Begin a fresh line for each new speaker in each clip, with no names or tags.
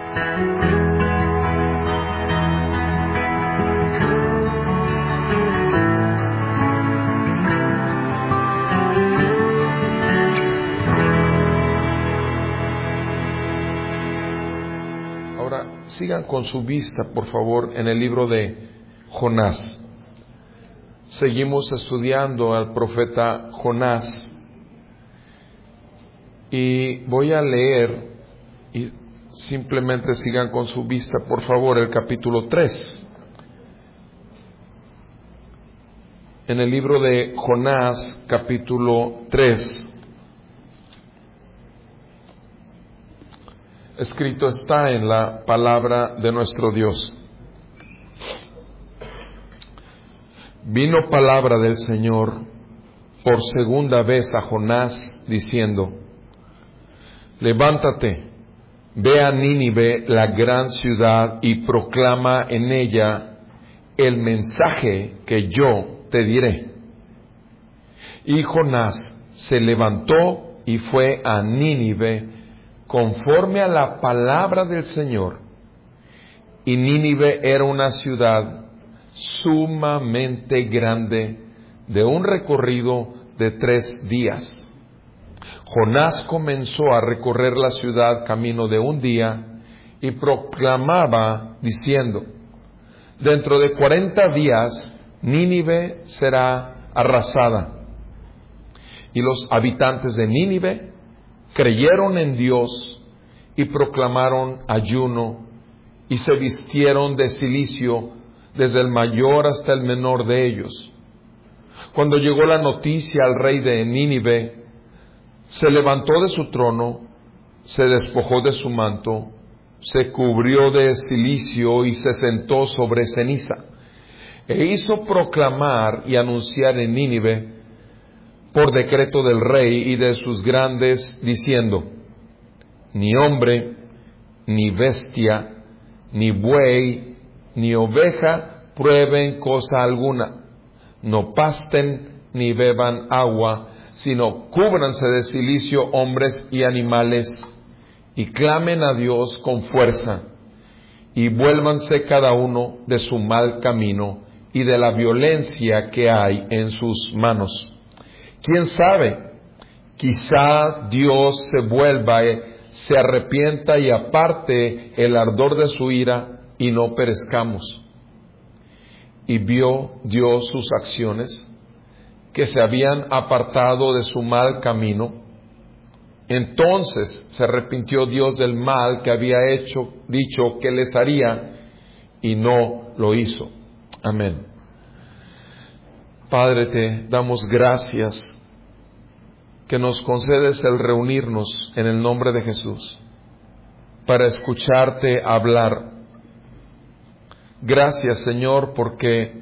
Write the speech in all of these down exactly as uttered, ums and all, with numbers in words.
Sigan con su vista, por favor, en el libro de Jonás. Seguimos estudiando al profeta Jonás. Y voy a leer, y simplemente sigan con su vista, por favor, el capítulo tres. En el libro de Jonás, capítulo tres. Escrito está en la palabra de nuestro Dios. Vino palabra del Señor por segunda vez a Jonás, diciendo: levántate, ve a Nínive, la gran ciudad, y proclama en ella el mensaje que yo te diré. Y Jonás se levantó y fue a Nínive conforme a la palabra del Señor. Y Nínive era una ciudad sumamente grande, de un recorrido de tres días. Jonás comenzó a recorrer la ciudad camino de un día y proclamaba diciendo: dentro de cuarenta días Nínive será arrasada. Y los habitantes de Nínive creyeron en Dios y proclamaron ayuno y se vistieron de cilicio desde el mayor hasta el menor de ellos. Cuando llegó la noticia al rey de Nínive, se levantó de su trono, se despojó de su manto, se cubrió de cilicio y se sentó sobre ceniza, e hizo proclamar y anunciar en Nínive por decreto del rey y de sus grandes, diciendo: ni hombre, ni bestia, ni buey, ni oveja prueben cosa alguna, no pasten ni beban agua, sino cúbranse de cilicio hombres y animales, y clamen a Dios con fuerza, y vuélvanse cada uno de su mal camino y de la violencia que hay en sus manos. ¿Quién sabe? Quizá Dios se vuelva, se arrepienta y aparte el ardor de su ira y no perezcamos. Y vio Dios sus acciones, que se habían apartado de su mal camino. Entonces se arrepintió Dios del mal que había hecho, dicho que les haría, y no lo hizo. Amén. Padre, te damos gracias que nos concedes el reunirnos en el nombre de Jesús para escucharte hablar. Gracias, Señor, porque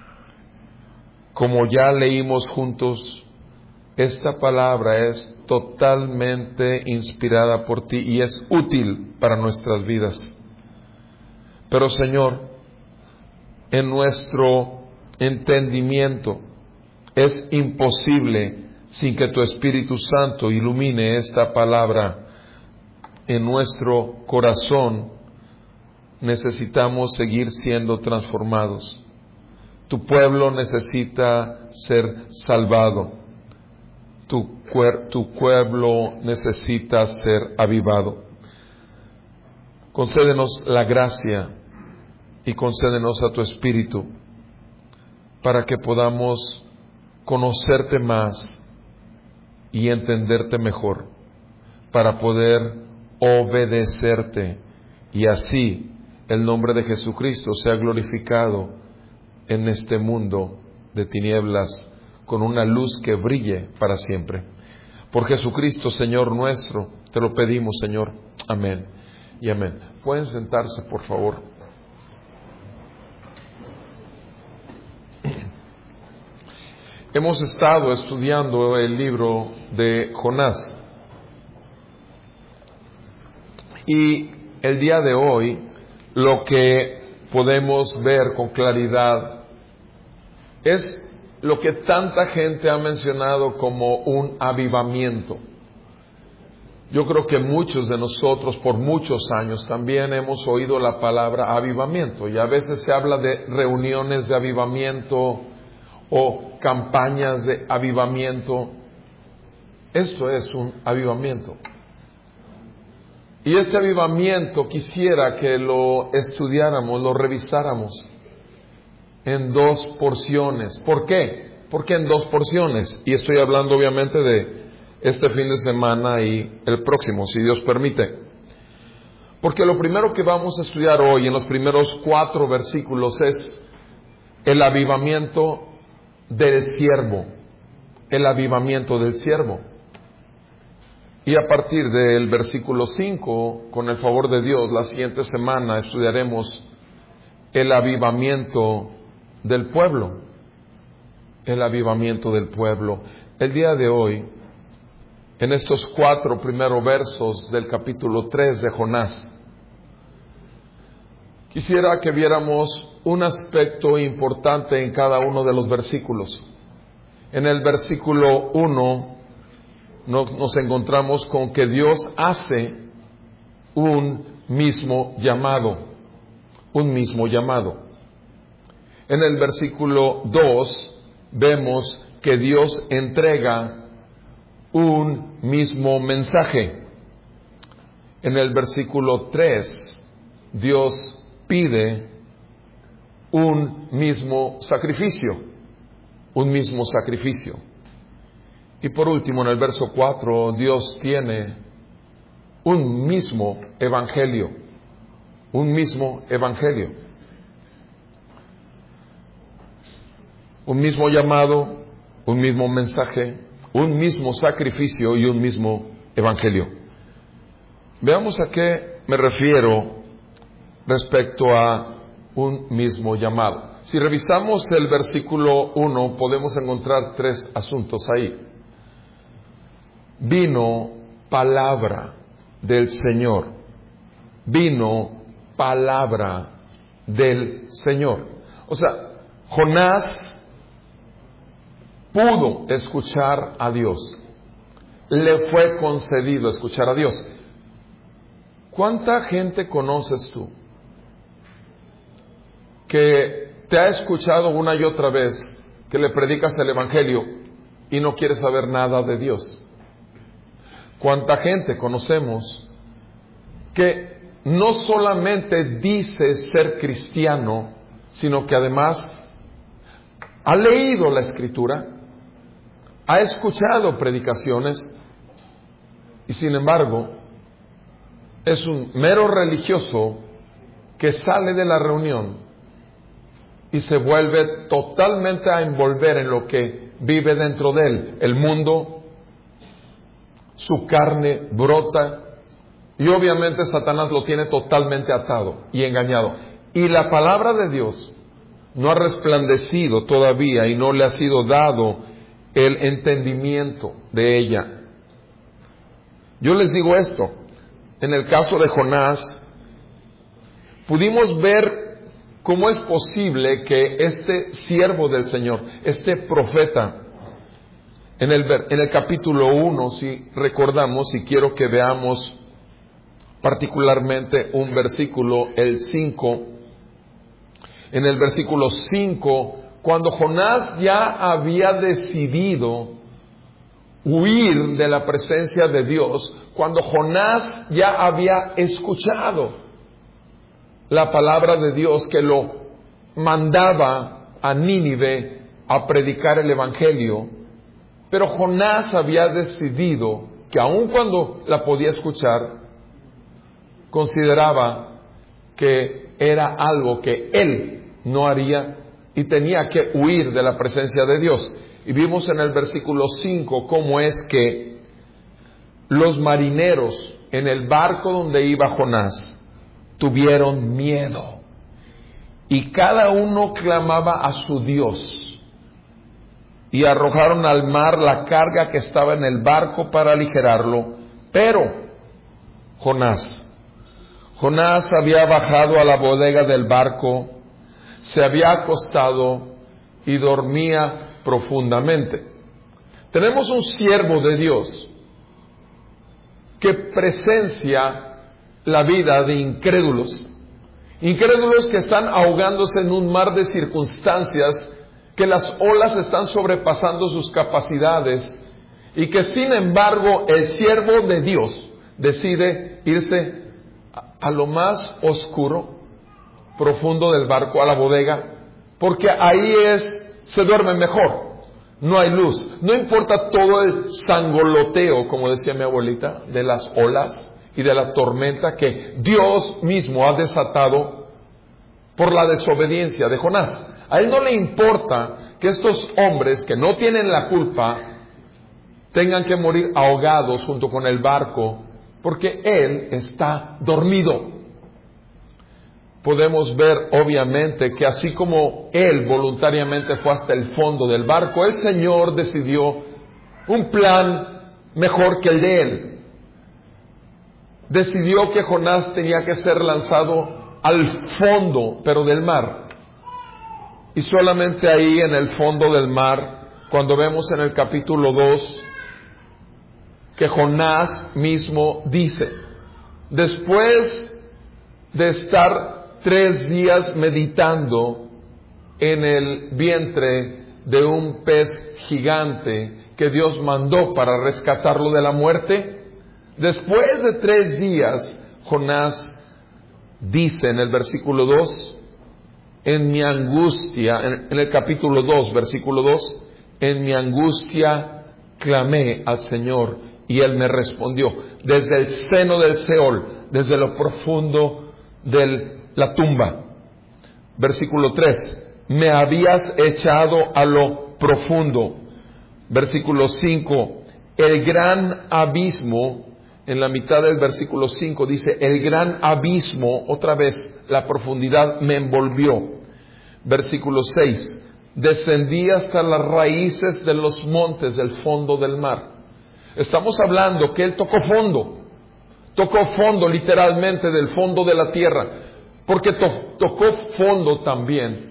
como ya leímos juntos, esta palabra es totalmente inspirada por ti y es útil para nuestras vidas. Pero, Señor, en nuestro entendimiento es imposible sin que tu Espíritu Santo ilumine esta palabra en nuestro corazón. Necesitamos seguir siendo transformados. Tu pueblo necesita ser salvado. Tu, cuer- tu pueblo necesita ser avivado. Concédenos la gracia y concédenos a tu Espíritu para que podamos conocerte más y entenderte mejor, para poder obedecerte y así el nombre de Jesucristo sea glorificado en este mundo de tinieblas con una luz que brille para siempre. Por Jesucristo, Señor nuestro, te lo pedimos, Señor. Amén y amén. Pueden sentarse, por favor. Hemos estado estudiando el libro de Jonás y el día de hoy lo que podemos ver con claridad es lo que tanta gente ha mencionado como un avivamiento. Yo creo que muchos de nosotros por muchos años también hemos oído la palabra avivamiento, y a veces se habla de reuniones de avivamiento o campañas de avivamiento. Esto es un avivamiento. Y este avivamiento quisiera que lo estudiáramos, lo revisáramos en dos porciones. ¿Por qué? Porque en dos porciones. Y estoy hablando obviamente de este fin de semana y el próximo, si Dios permite. Porque lo primero que vamos a estudiar hoy en los primeros cuatro versículos es el avivamiento del siervo. El avivamiento del siervo. Y a partir del versículo cinco, con el favor de Dios, la siguiente semana estudiaremos el avivamiento del pueblo. El avivamiento del pueblo. El día de hoy, en estos cuatro primeros versos del capítulo tres de Jonás, quisiera que viéramos un aspecto importante en cada uno de los versículos. En el versículo uno nos, nos encontramos con que Dios hace un mismo llamado, un mismo llamado. En el versículo dos vemos que Dios entrega un mismo mensaje. En el versículo tres, Dios pide un mismo sacrificio, un mismo sacrificio. Y por último, en el verso cuatro, Dios tiene un mismo evangelio, un mismo evangelio. Un mismo llamado, un mismo mensaje, un mismo sacrificio y un mismo evangelio. Veamos a qué me refiero respecto a un mismo llamado. Si revisamos el versículo uno, podemos encontrar tres asuntos ahí. Vino palabra del Señor. Vino palabra del Señor. O sea, Jonás pudo escuchar a Dios. Le fue concedido escuchar a Dios. ¿Cuánta gente conoces tú que te ha escuchado una y otra vez que le predicas el evangelio y no quiere saber nada de Dios? ¿Cuánta gente conocemos que no solamente dice ser cristiano, sino que además ha leído la Escritura, ha escuchado predicaciones y sin embargo es un mero religioso que sale de la reunión y se vuelve totalmente a envolver en lo que vive dentro de él? El mundo, su carne brota y obviamente Satanás lo tiene totalmente atado y engañado. Y la palabra de Dios no ha resplandecido todavía y no le ha sido dado el entendimiento de ella. Yo les digo esto, en el caso de Jonás, pudimos ver cómo es posible que este siervo del Señor, este profeta, en el, en el capítulo uno, si recordamos, y quiero que veamos particularmente un versículo, el cinco, en el versículo cinco, cuando Jonás ya había decidido huir de la presencia de Dios, cuando Jonás ya había escuchado la palabra de Dios que lo mandaba a Nínive a predicar el evangelio, pero Jonás había decidido que aun cuando la podía escuchar, consideraba que era algo que él no haría y tenía que huir de la presencia de Dios. Y vimos en el versículo cinco cómo es que los marineros en el barco donde iba Jonás tuvieron miedo y cada uno clamaba a su Dios y arrojaron al mar la carga que estaba en el barco para aligerarlo. Pero Jonás Jonás había bajado a la bodega del barco, se había acostado y dormía profundamente. Tenemos un siervo de Dios que presencia la vida de incrédulos. Incrédulos que están ahogándose en un mar de circunstancias, que las olas están sobrepasando sus capacidades y que sin embargo el siervo de Dios decide irse a lo más oscuro, profundo del barco, a la bodega, porque ahí es, se duerme mejor, no hay luz, no importa todo el sangoloteo, como decía mi abuelita, de las olas y de la tormenta que Dios mismo ha desatado por la desobediencia de Jonás. A él no le importa que estos hombres que no tienen la culpa tengan que morir ahogados junto con el barco, porque él está dormido. Podemos ver obviamente que así como él voluntariamente fue hasta el fondo del barco, el Señor decidió un plan mejor que el de él. Decidió que Jonás tenía que ser lanzado al fondo, pero del mar. Y solamente ahí en el fondo del mar, cuando vemos en el capítulo dos, que Jonás mismo dice, después de estar tres días meditando en el vientre de un pez gigante que Dios mandó para rescatarlo de la muerte, después de tres días, Jonás dice en el versículo dos, en mi angustia, en, en el capítulo dos, versículo dos, en mi angustia clamé al Señor y Él me respondió desde el seno del Seol, desde lo profundo de la tumba. Versículo tres, me habías echado a lo profundo. Versículo cinco, el gran abismo, en la mitad del versículo cinco dice, el gran abismo, otra vez, la profundidad me envolvió. Versículo seis, descendí hasta las raíces de los montes del fondo del mar. Estamos hablando que él tocó fondo, tocó fondo literalmente del fondo de la tierra, porque to- tocó fondo también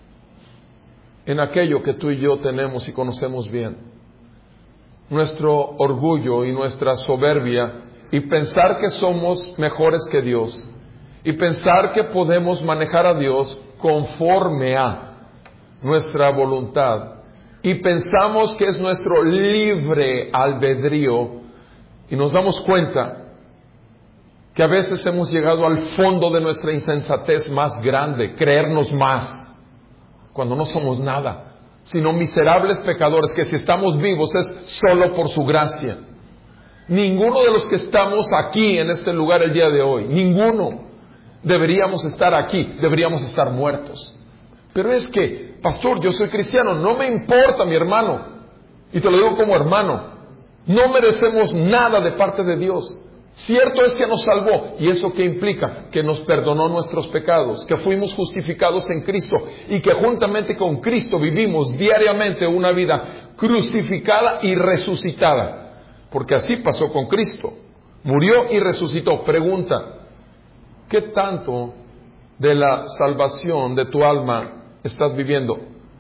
en aquello que tú y yo tenemos y conocemos bien. Nuestro orgullo y nuestra soberbia y pensar que somos mejores que Dios y pensar que podemos manejar a Dios conforme a nuestra voluntad y pensamos que es nuestro libre albedrío y nos damos cuenta que a veces hemos llegado al fondo de nuestra insensatez más grande, creernos más, cuando no somos nada, sino miserables pecadores, que si estamos vivos es solo por su gracia. Ninguno de los que estamos aquí en este lugar el día de hoy, ninguno deberíamos estar aquí, deberíamos estar muertos. Pero es que, pastor, yo soy cristiano, no me importa, mi hermano, y te lo digo como hermano, no merecemos nada de parte de Dios. Cierto es que nos salvó, y eso qué implica, que nos perdonó nuestros pecados, que fuimos justificados en Cristo y que juntamente con Cristo vivimos diariamente una vida crucificada y resucitada, porque así pasó con Cristo, murió y resucitó. Pregunta, ¿qué tanto de la salvación de tu alma estás viviendo?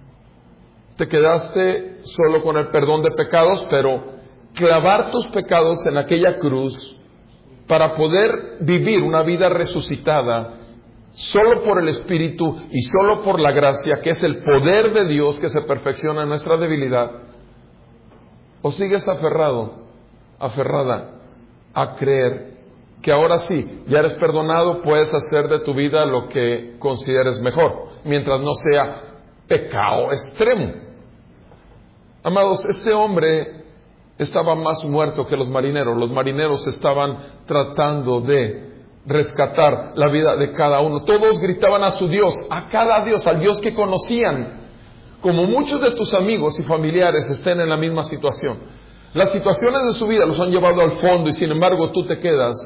Te quedaste solo con el perdón de pecados, pero clavar tus pecados en aquella cruz para poder vivir una vida resucitada solo por el Espíritu y solo por la gracia, que es el poder de Dios que se perfecciona en nuestra debilidad, o sigues aferrado, aferrada a creer que ahora sí, ya eres perdonado, puedes hacer de tu vida lo que consideres mejor, mientras no sea pecado extremo. Amados, este hombre estaba más muerto que los marineros. Los marineros estaban tratando de rescatar la vida de cada uno. Todos gritaban a su Dios, a cada Dios, al Dios que conocían. Como muchos de tus amigos y familiares estén en la misma situación. Las situaciones de su vida los han llevado al fondo y sin embargo tú te quedas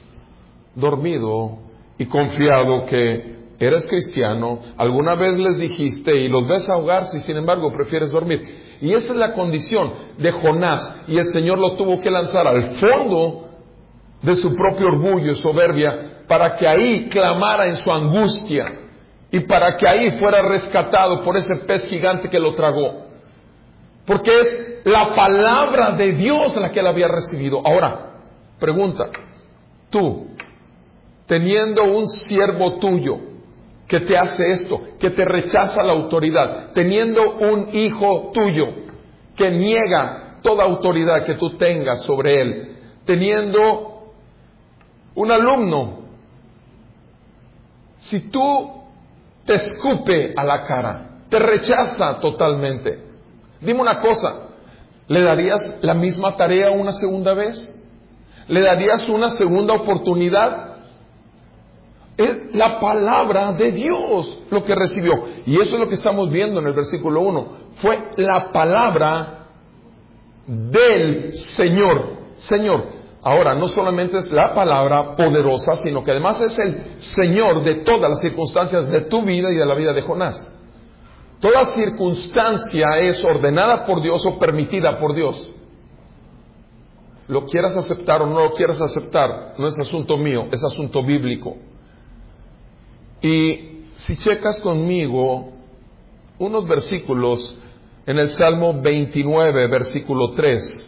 dormido y confiado que eres cristiano. Alguna vez les dijiste y los ves ahogarse y sin embargo prefieres dormir. Y esa es la condición de Jonás, y el Señor lo tuvo que lanzar al fondo de su propio orgullo y soberbia para que ahí clamara en su angustia y para que ahí fuera rescatado por ese pez gigante que lo tragó, porque es la palabra de Dios la que él había recibido. Ahora, Pregunta, tú, teniendo un siervo tuyo que te hace esto, que te rechaza la autoridad, teniendo un hijo tuyo que niega toda autoridad que tú tengas sobre él, teniendo un alumno, si tú te escupe a la cara, te rechaza totalmente, dime una cosa, ¿le darías la misma tarea una segunda vez? ¿Le darías una segunda oportunidad? Es la palabra de Dios lo que recibió. Y eso es lo que estamos viendo en el versículo uno. Fue la palabra del Señor. Señor. Ahora, no solamente es la palabra poderosa, sino que además es el Señor de todas las circunstancias de tu vida y de la vida de Jonás. Toda circunstancia es ordenada por Dios o permitida por Dios. Lo quieras aceptar o no lo quieras aceptar, no es asunto mío, es asunto bíblico. Y si checas conmigo unos versículos en el Salmo veintinueve, versículo tres.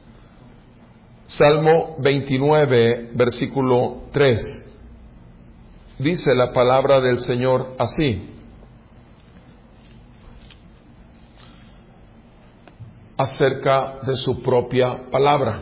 Salmo veintinueve, versículo tres. Dice la palabra del Señor así: acerca de su propia palabra.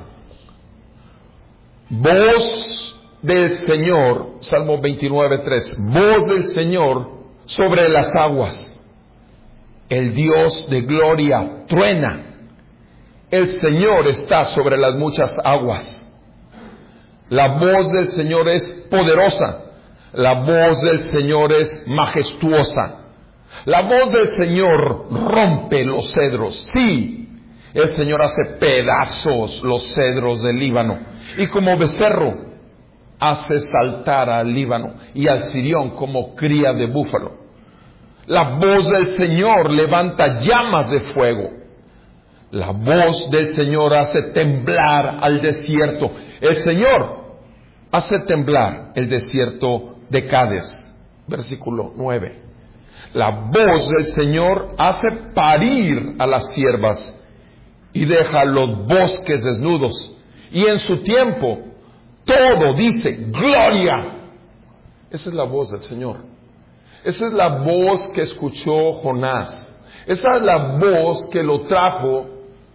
Voz del Señor, Salmo veintinueve, tres. Voz del Señor sobre las aguas. El Dios de gloria truena. El Señor está sobre las muchas aguas. La voz del Señor es poderosa. La voz del Señor es majestuosa. La voz del Señor rompe los cedros. Sí, el Señor hace pedazos los cedros del Líbano. Y como becerro hace saltar al Líbano y al Sirión como cría de búfalo. La voz del Señor levanta llamas de fuego. La voz del Señor hace temblar al desierto. El Señor hace temblar el desierto de Cades. Versículo nueve. La voz del Señor hace parir a las ciervas y deja los bosques desnudos. Y en su tiempo todo dice gloria. Esa es la voz del Señor. Esa es la voz que escuchó Jonás. Esa es la voz que lo trajo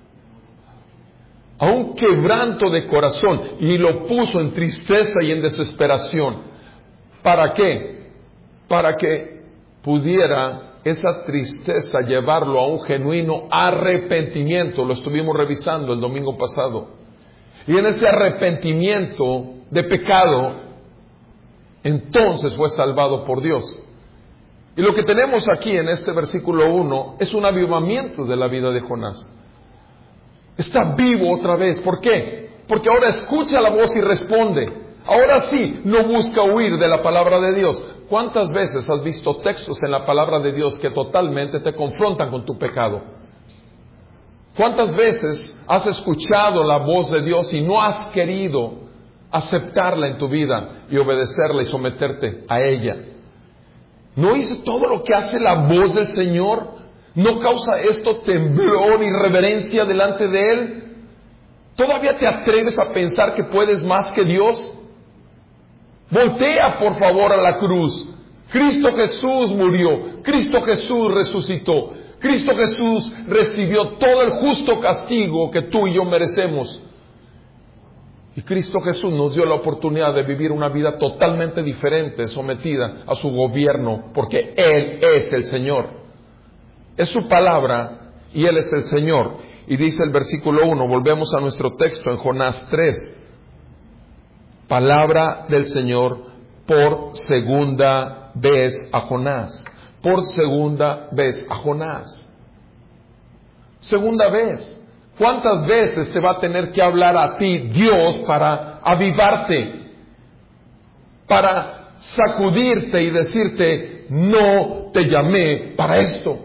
a un quebranto de corazón y lo puso en tristeza y en desesperación. ¿Para qué? Para que pudiera esa tristeza llevarlo a un genuino arrepentimiento. Lo estuvimos revisando el domingo pasado. Y en ese arrepentimiento de pecado, entonces fue salvado por Dios. Y lo que tenemos aquí en este versículo uno es un avivamiento de la vida de Jonás. Está vivo otra vez. ¿Por qué? Porque ahora escucha la voz y responde. Ahora sí, no busca huir de la palabra de Dios. ¿Cuántas veces has visto textos en la palabra de Dios que totalmente te confrontan con tu pecado? ¿Cuántas veces has escuchado la voz de Dios y no has querido aceptarla en tu vida y obedecerla y someterte a ella? ¿No hice todo lo que hace la voz del Señor? ¿No causa esto temblor y reverencia delante de Él? ¿Todavía te atreves a pensar que puedes más que Dios? Voltea por favor a la cruz. Cristo Jesús murió. Cristo Jesús resucitó. Cristo Jesús recibió todo el justo castigo que tú y yo merecemos. Y Cristo Jesús nos dio la oportunidad de vivir una vida totalmente diferente, sometida a su gobierno, porque Él es el Señor. Es su palabra y Él es el Señor. Y dice el versículo uno, volvemos a nuestro texto en Jonás tres. Palabra del Señor por segunda vez a Jonás. Por segunda vez a Jonás. Segunda vez. ¿Cuántas veces te va a tener que hablar a ti Dios para avivarte? Para sacudirte y decirte, no te llamé para esto.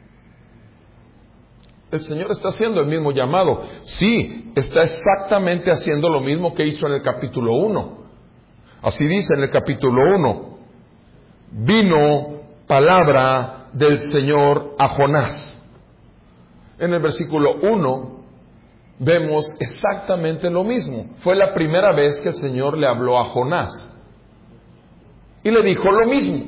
El Señor está haciendo el mismo llamado. Sí, está exactamente haciendo lo mismo que hizo en el capítulo uno. Así dice en el capítulo uno. Vino palabra del Señor a Jonás. En el versículo uno vemos exactamente lo mismo. Fue la primera vez que el Señor le habló a Jonás y le dijo lo mismo.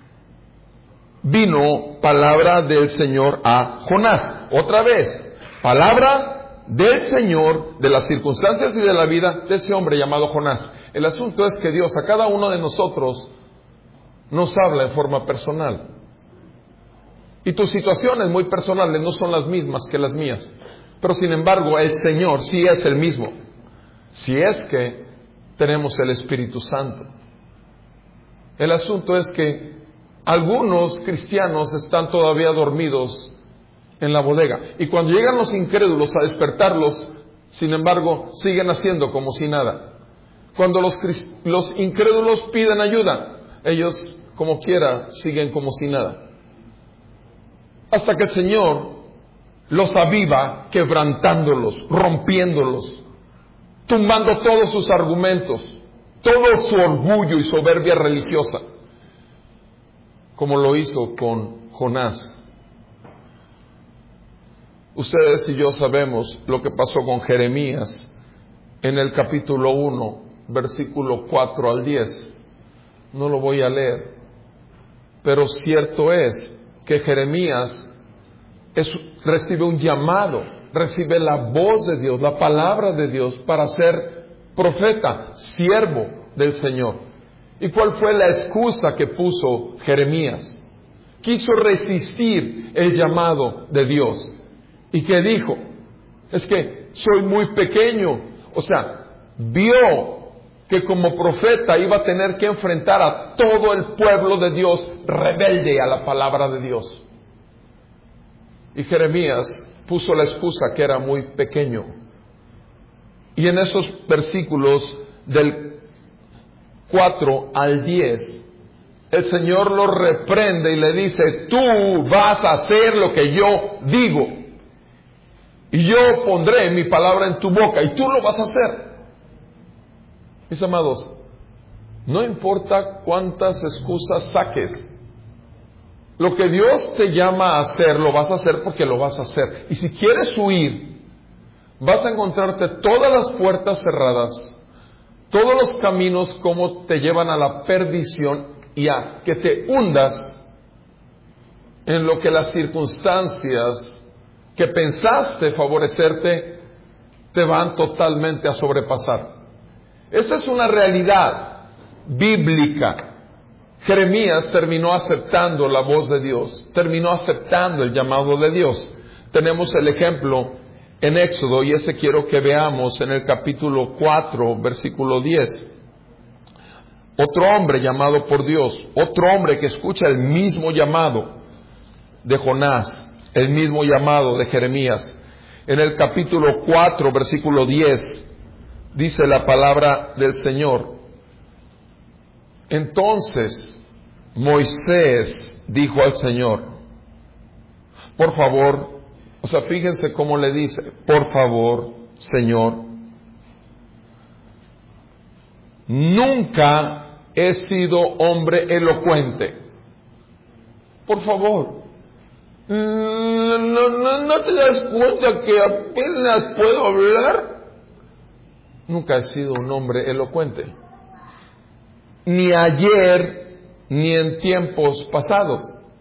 Vino palabra del Señor a Jonás. Otra vez, palabra del Señor, de las circunstancias y de la vida de ese hombre llamado Jonás. El asunto es que Dios a cada uno de nosotros nos habla en forma personal. Y tus situaciones muy personales no son las mismas que las mías. Pero sin embargo, el Señor sí es el mismo. Si es que tenemos el Espíritu Santo. El asunto es que algunos cristianos están todavía dormidos en la bodega. Y cuando llegan los incrédulos a despertarlos, sin embargo, siguen haciendo como si nada. Cuando los, los incrédulos piden ayuda, ellos como quiera siguen como si nada. Hasta que el Señor los aviva, quebrantándolos, rompiéndolos, tumbando todos sus argumentos, todo su orgullo y soberbia religiosa, como lo hizo con Jonás. Ustedes y yo sabemos lo que pasó con Jeremías en el capítulo uno, versículo cuatro al diez. No lo voy a leer, pero cierto es que Jeremías es, recibe un llamado, recibe la voz de Dios, la palabra de Dios para ser profeta, siervo del Señor. ¿Y cuál fue la excusa que puso Jeremías? Quiso resistir el llamado de Dios. ¿Y qué dijo? Es que soy muy pequeño. O sea, vio que como profeta iba a tener que enfrentar a todo el pueblo de Dios rebelde a la palabra de Dios. Y Jeremías puso la excusa que era muy pequeño. Y en esos versículos del cuatro al diez, el Señor lo reprende y le dice: tú vas a hacer lo que yo digo, y yo pondré mi palabra en tu boca, y tú lo vas a hacer. Mis amados, no importa cuántas excusas saques, lo que Dios te llama a hacer, lo vas a hacer porque lo vas a hacer. Y si quieres huir, vas a encontrarte todas las puertas cerradas, todos los caminos como te llevan a la perdición y a que te hundas en lo que las circunstancias que pensaste favorecerte te van totalmente a sobrepasar. Esa es una realidad bíblica. Jeremías terminó aceptando la voz de Dios, terminó aceptando el llamado de Dios. Tenemos el ejemplo en Éxodo, y ese quiero que veamos en el capítulo cuatro, versículo diez. Otro hombre llamado por Dios, otro hombre que escucha el mismo llamado de Jonás, el mismo llamado de Jeremías. En el capítulo cuatro, versículo diez, dice la palabra del Señor: entonces Moisés dijo al Señor, por favor, o sea, fíjense cómo le dice, por favor, Señor, nunca he sido hombre elocuente. Por favor, no, no, no te das cuenta que apenas puedo hablar. Nunca he sido un hombre elocuente, ni ayer ni en tiempos pasados,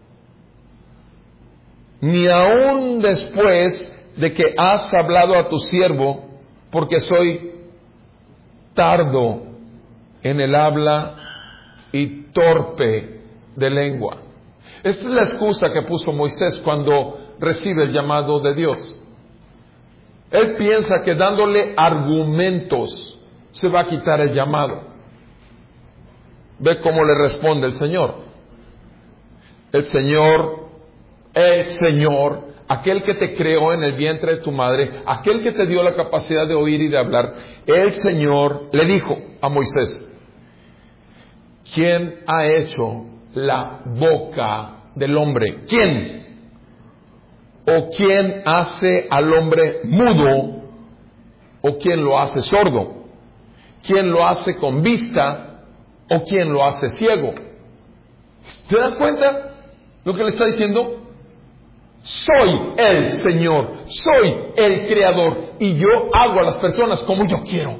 ni aún después de que has hablado a tu siervo, porque soy tardo en el habla y torpe de lengua. Esta es la excusa que puso Moisés cuando recibe el llamado de Dios. Él piensa que dándole argumentos se va a quitar el llamado. Ve cómo le responde el Señor. El Señor, el Señor, aquel que te creó en el vientre de tu madre, aquel que te dio la capacidad de oír y de hablar, el Señor le dijo a Moisés: ¿quién ha hecho la boca del hombre? ¿Quién? ¿O quién hace al hombre mudo? ¿O quién lo hace sordo? ¿Quién lo hace con vista? ¿O quién lo hace ciego? ¿Te das cuenta lo que le está diciendo? Soy el Señor, soy el Creador y yo hago a las personas como yo quiero.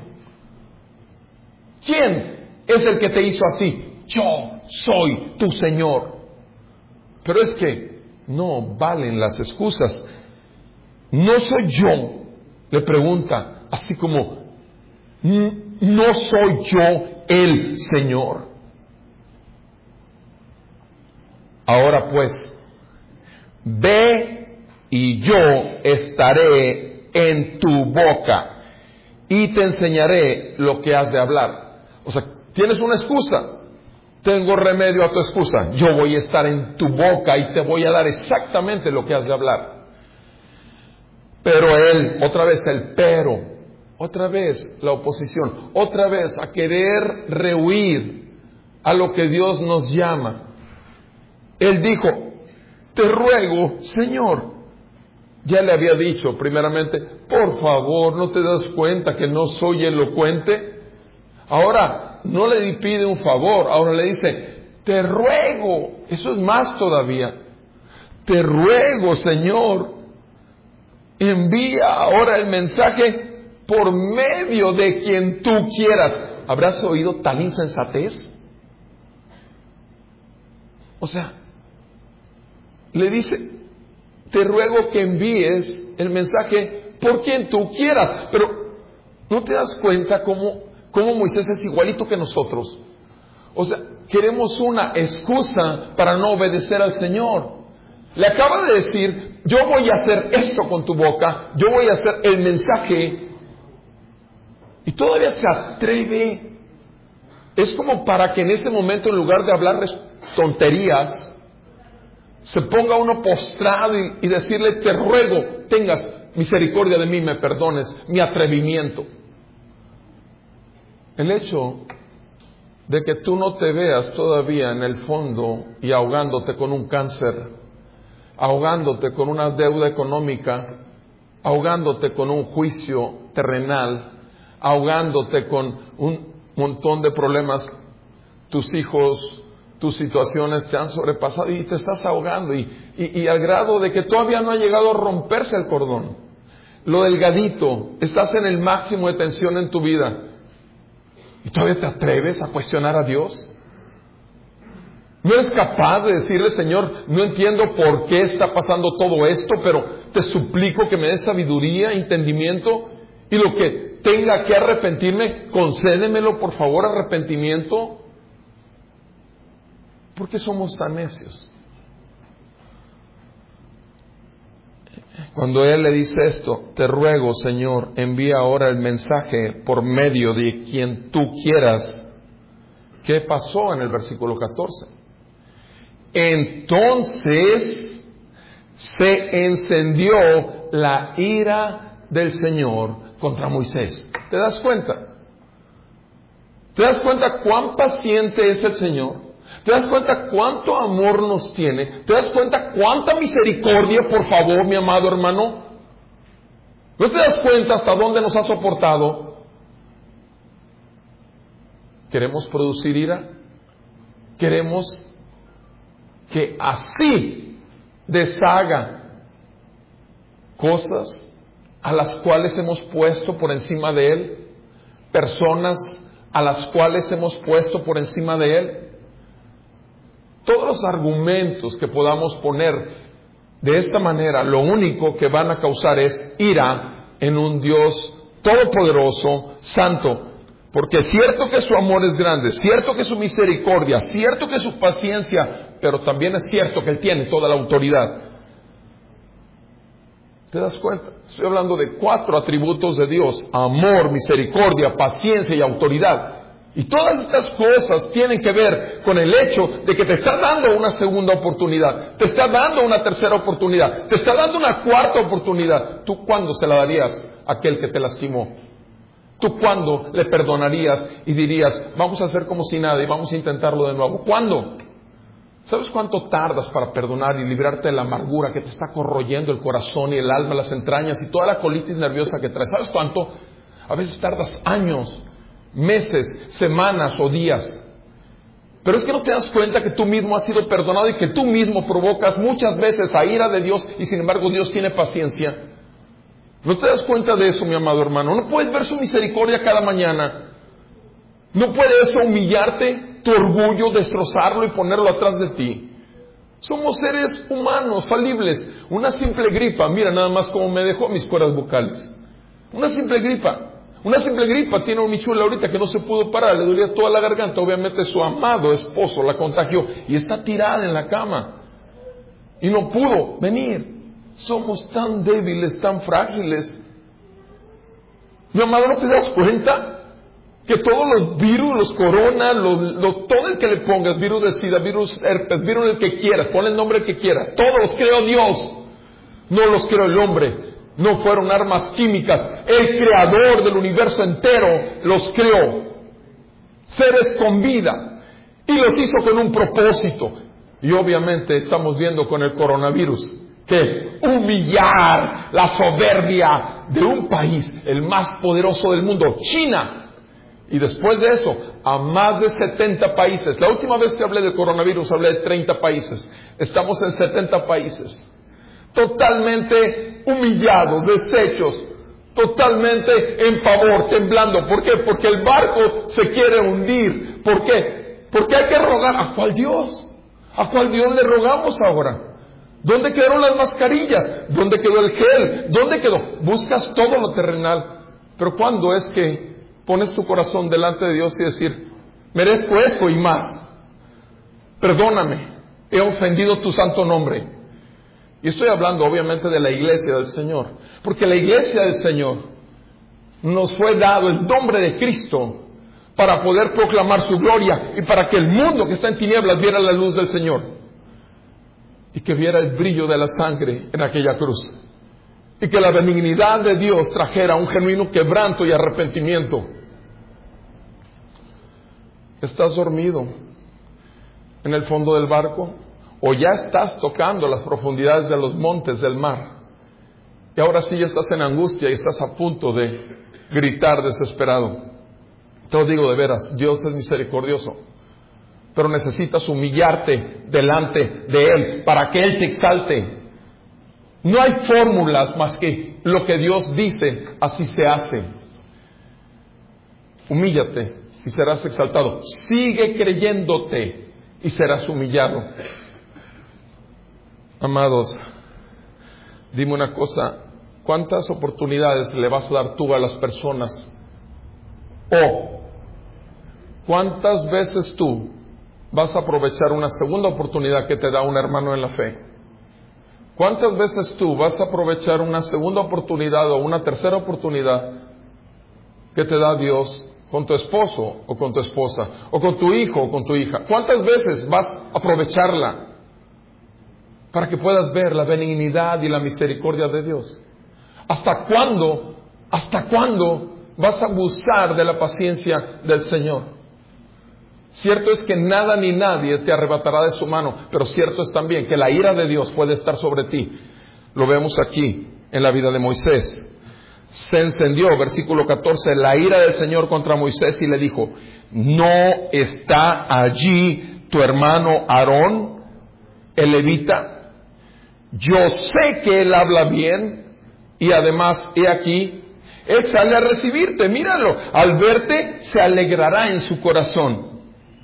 ¿Quién es el que te hizo así? Yo soy tu Señor. Pero es que no valen las excusas. No soy yo, le pregunta, así como, no soy yo el Señor. Ahora pues, ve y yo estaré en tu boca y te enseñaré lo que has de hablar. O sea, tienes una excusa. Tengo remedio a tu excusa. Yo voy a estar en tu boca y te voy a dar exactamente lo que has de hablar. Pero él, otra vez el pero, otra vez la oposición, otra vez a querer rehuir a lo que Dios nos llama. Él dijo, te ruego, Señor. Ya le había dicho primeramente, por favor, ¿no te das cuenta que no soy elocuente? Ahora, no le pide un favor, ahora le dice, te ruego, eso es más todavía, te ruego, Señor, envía ahora el mensaje por medio de quien tú quieras. ¿Habrás oído tal insensatez? O sea, le dice, te ruego que envíes el mensaje por quien tú quieras. Pero ¿no te das cuenta cómo, cómo Moisés es igualito que nosotros? O sea, queremos una excusa para no obedecer al Señor. Le acaba de decir, yo voy a hacer esto con tu boca, yo voy a hacer el mensaje. Y todavía se atreve. Es como para que en ese momento, en lugar de hablarles tonterías, se ponga uno postrado y, y decirle, te ruego, tengas misericordia de mí, me perdones mi atrevimiento. El hecho de que tú no te veas todavía en el fondo y ahogándote con un cáncer, ahogándote con una deuda económica, ahogándote con un juicio terrenal, ahogándote con un montón de problemas, tus hijos, tus situaciones te han sobrepasado y te estás ahogando y, y, y al grado de que todavía no ha llegado a romperse el cordón. Lo delgadito, estás en el máximo de tensión en tu vida y todavía te atreves a cuestionar a Dios. No eres capaz de decirle, Señor, no entiendo por qué está pasando todo esto, pero te suplico que me des sabiduría, entendimiento y lo que tenga que arrepentirme, concédemelo por favor, arrepentimiento. ¿Por qué somos tan necios? Cuando Él le dice esto, te ruego, Señor, envía ahora el mensaje por medio de quien tú quieras. ¿Qué pasó en el versículo catorce? Entonces se encendió la ira del Señor contra Moisés. ¿Te das cuenta? ¿Te das cuenta cuán paciente es el Señor? ¿Te das cuenta cuánto amor nos tiene? ¿Te das cuenta cuánta misericordia, por favor, mi amado hermano? ¿No te das cuenta hasta dónde nos ha soportado? ¿Queremos producir ira? ¿Queremos que así deshaga cosas a las cuales hemos puesto por encima de Él? Personas a las cuales hemos puesto por encima de Él. Todos los argumentos que podamos poner de esta manera, lo único que van a causar es ira en un Dios todopoderoso, santo. Porque es cierto que su amor es grande, es cierto que su misericordia, es cierto que su paciencia, pero también es cierto que Él tiene toda la autoridad. ¿Te das cuenta? Estoy hablando de cuatro atributos de Dios: amor, misericordia, paciencia y autoridad. Y todas estas cosas tienen que ver con el hecho de que te está dando una segunda oportunidad, te está dando una tercera oportunidad, te está dando una cuarta oportunidad. ¿Tú cuándo se la darías a aquel que te lastimó? ¿Tú cuándo le perdonarías y dirías, vamos a hacer como si nada y vamos a intentarlo de nuevo? ¿Cuándo? ¿Sabes cuánto tardas para perdonar y librarte de la amargura que te está corroyendo el corazón y el alma, las entrañas y toda la colitis nerviosa que traes? ¿Sabes cuánto? A veces tardas años, meses, semanas o días. Pero es que no te das cuenta que tú mismo has sido perdonado y que tú mismo provocas muchas veces a ira de Dios y sin embargo Dios tiene paciencia. ¿No te das cuenta de eso, mi amado hermano? No puedes ver su misericordia cada mañana. ¿No puede eso humillarte, tu orgullo, destrozarlo y ponerlo atrás de ti? Somos seres humanos, falibles. Una simple gripa, mira nada más cómo me dejó mis cuerdas vocales. Una simple gripa. Una simple gripa tiene un Michula ahorita que no se pudo parar, le dolía toda la garganta. Obviamente su amado esposo la contagió y está tirada en la cama. Y no pudo venir. Somos tan débiles, tan frágiles. Mi amado, ¿no te das cuenta? Que todos los virus, los corona, los, los, todo el que le pongas, virus de sida, virus herpes, virus el que quieras, pon el nombre que quieras, todos los creó Dios, no los creó el hombre, no fueron armas químicas, el creador del universo entero los creó, seres con vida, y los hizo con un propósito. Y obviamente estamos viendo con el coronavirus que humillar la soberbia de un país, el más poderoso del mundo, China. Y después de eso, a más de setenta países. La última vez que hablé de coronavirus, hablé de treinta países. Estamos en setenta países. Totalmente humillados, deshechos, totalmente en pavor, temblando. ¿Por qué? Porque el barco se quiere hundir. ¿Por qué? Porque hay que rogar. ¿A cuál Dios? ¿A cuál Dios le rogamos ahora? ¿Dónde quedaron las mascarillas? ¿Dónde quedó el gel? ¿Dónde quedó? Buscas todo lo terrenal. Pero ¿cuándo es que pones tu corazón delante de Dios y decir, merezco esto y más? Perdóname, he ofendido tu santo nombre. Y estoy hablando obviamente de la iglesia del Señor, porque la iglesia del Señor nos fue dado el nombre de Cristo para poder proclamar su gloria y para que el mundo que está en tinieblas viera la luz del Señor y que viera el brillo de la sangre en aquella cruz. Y que la benignidad de Dios trajera un genuino quebranto y arrepentimiento. ¿Estás dormido en el fondo del barco? ¿O ya estás tocando las profundidades de los montes del mar? Y ahora sí ya estás en angustia y estás a punto de gritar desesperado. Te lo digo de veras, Dios es misericordioso. Pero necesitas humillarte delante de Él para que Él te exalte. No hay fórmulas más que lo que Dios dice, así se hace. Humíllate y serás exaltado. Sigue creyéndote y serás humillado. Amados, dime una cosa, ¿cuántas oportunidades le vas a dar tú a las personas? O, ¿cuántas veces tú vas a aprovechar una segunda oportunidad que te da un hermano en la fe? ¿Cuántas veces tú vas a aprovechar una segunda oportunidad o una tercera oportunidad que te da Dios con tu esposo o con tu esposa, o con tu hijo o con tu hija? ¿Cuántas veces vas a aprovecharla para que puedas ver la benignidad y la misericordia de Dios? ¿Hasta cuándo, hasta cuándo vas a abusar de la paciencia del Señor? Cierto es que nada ni nadie te arrebatará de su mano, pero cierto es también que la ira de Dios puede estar sobre ti. Lo vemos aquí en la vida de Moisés. Se encendió, versículo catorce, la ira del Señor contra Moisés y le dijo, ¿no está allí tu hermano Aarón, el levita? Yo sé que él habla bien y además, he aquí, él sale a recibirte, míralo, al verte se alegrará en su corazón.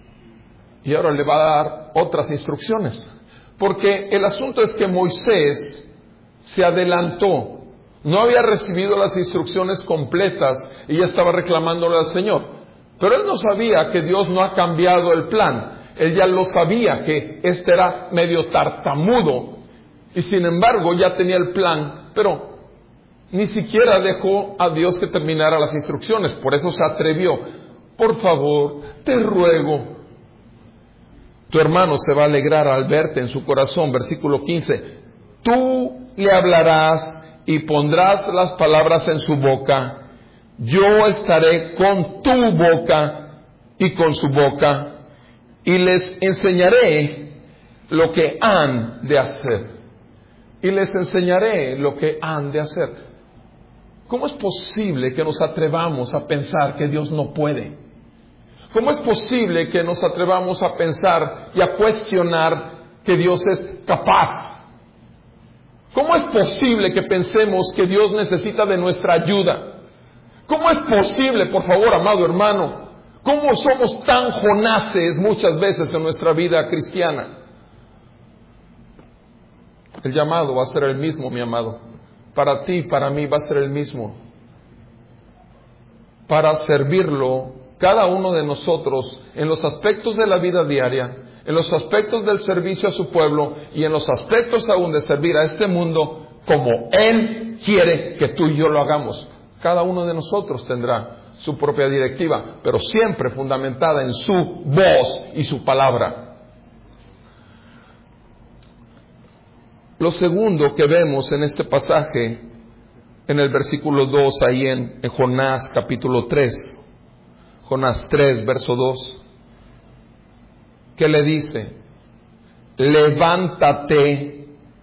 Y ahora le va a dar otras instrucciones. Porque el asunto es que Moisés se adelantó. No había recibido las instrucciones completas y ya estaba reclamándole al Señor. Pero él no sabía que Dios no ha cambiado el plan. Él ya lo sabía que este era medio tartamudo. Y sin embargo ya tenía el plan. Pero ni siquiera dejó a Dios que terminara las instrucciones. Por eso se atrevió. Por favor, te ruego. Tu hermano se va a alegrar al verte en su corazón. Versículo quince. Tú le hablarás y pondrás las palabras en su boca. Yo estaré con tu boca y con su boca. Y les enseñaré lo que han de hacer. Y les enseñaré lo que han de hacer. ¿Cómo es posible que nos atrevamos a pensar que Dios no puede? ¿Cómo es posible que nos atrevamos a pensar y a cuestionar que Dios es capaz? ¿Cómo es posible que pensemos que Dios necesita de nuestra ayuda? ¿Cómo es posible, por favor, amado hermano? ¿Cómo somos tan Jonases muchas veces en nuestra vida cristiana? El llamado va a ser el mismo, mi amado. Para ti, para mí va a ser el mismo. Para servirlo, cada uno de nosotros, en los aspectos de la vida diaria, en los aspectos del servicio a su pueblo y en los aspectos aún de servir a este mundo como Él quiere que tú y yo lo hagamos. Cada uno de nosotros tendrá su propia directiva, pero siempre fundamentada en su voz y su palabra. Lo segundo que vemos en este pasaje, en el versículo dos, ahí en, en Jonás capítulo tres, Jonás tres, verso dos, ¿qué le dice? Levántate,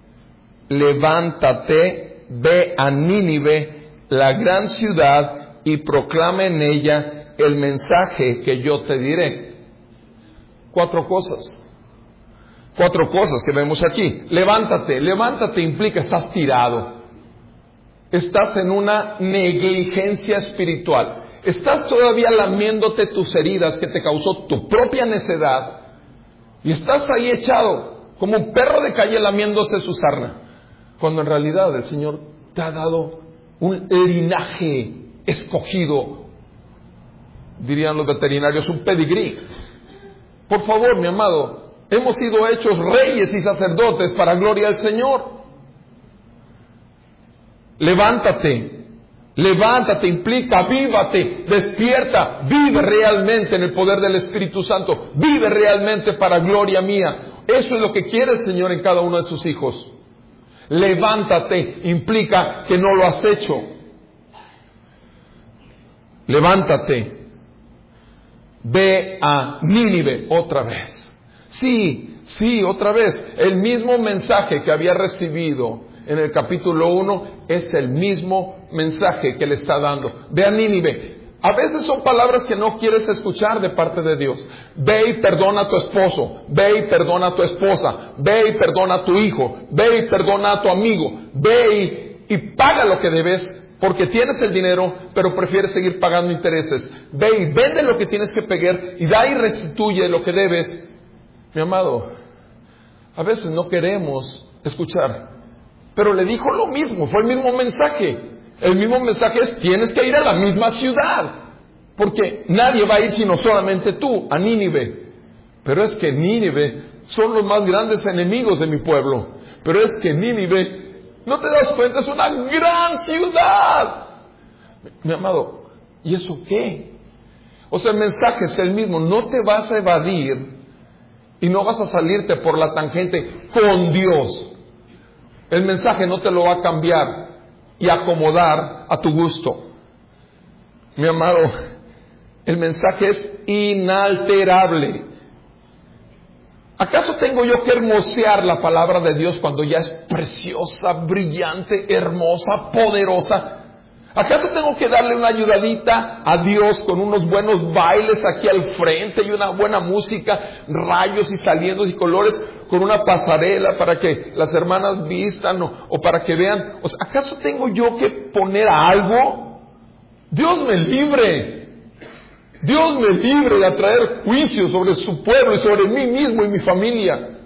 levántate, ve a Nínive, la gran ciudad, y proclama en ella el mensaje que yo te diré. Cuatro cosas. Cuatro cosas que vemos aquí. Levántate, levántate implica estás tirado. Estás en una negligencia espiritual. Estás todavía lamiéndote tus heridas que te causó tu propia necedad. Y estás ahí echado como un perro de calle lamiéndose su sarna. Cuando en realidad el Señor te ha dado un linaje escogido, dirían los veterinarios, un pedigrí. Por favor, mi amado, hemos sido hechos reyes y sacerdotes para gloria del Señor. Levántate, levántate implica avívate, despierta, vive realmente en el poder del Espíritu Santo, vive realmente para gloria mía. Eso es lo que quiere el Señor en cada uno de sus hijos. Levántate implica que no lo has hecho. Levántate, ve a Nínive otra vez. Sí, sí, otra vez. El mismo mensaje que había recibido en el capítulo uno es el mismo mensaje que le está dando. Ve a Nínive. A veces son palabras que no quieres escuchar de parte de Dios. Ve y perdona a tu esposo, ve y perdona a tu esposa, ve y perdona a tu hijo, ve y perdona a tu amigo, ve y, y paga lo que debes. Porque tienes el dinero, pero prefieres seguir pagando intereses. Ve y vende lo que tienes que pagar y da y restituye lo que debes. Mi amado, a veces no queremos escuchar. Pero le dijo lo mismo, fue el mismo mensaje. El mismo mensaje es, tienes que ir a la misma ciudad. Porque nadie va a ir sino solamente tú, a Nínive. Pero es que Nínive son los más grandes enemigos de mi pueblo. Pero es que Nínive... ¿No te das cuenta? Es una gran ciudad. Mi, mi amado, ¿y eso qué? O sea, el mensaje es el mismo. No te vas a evadir y no vas a salirte por la tangente con Dios. El mensaje no te lo va a cambiar y acomodar a tu gusto. Mi amado, el mensaje es inalterable. ¿Acaso tengo yo que hermosear la palabra de Dios cuando ya es preciosa, brillante, hermosa, poderosa? ¿Acaso tengo que darle una ayudadita a Dios con unos buenos bailes aquí al frente y una buena música, rayos y saliendos y colores, con una pasarela para que las hermanas vistan o, o para que vean? O sea, ¿acaso tengo yo que poner algo? Dios me libre. Dios me libre de atraer juicio sobre su pueblo y sobre mí mismo y mi familia.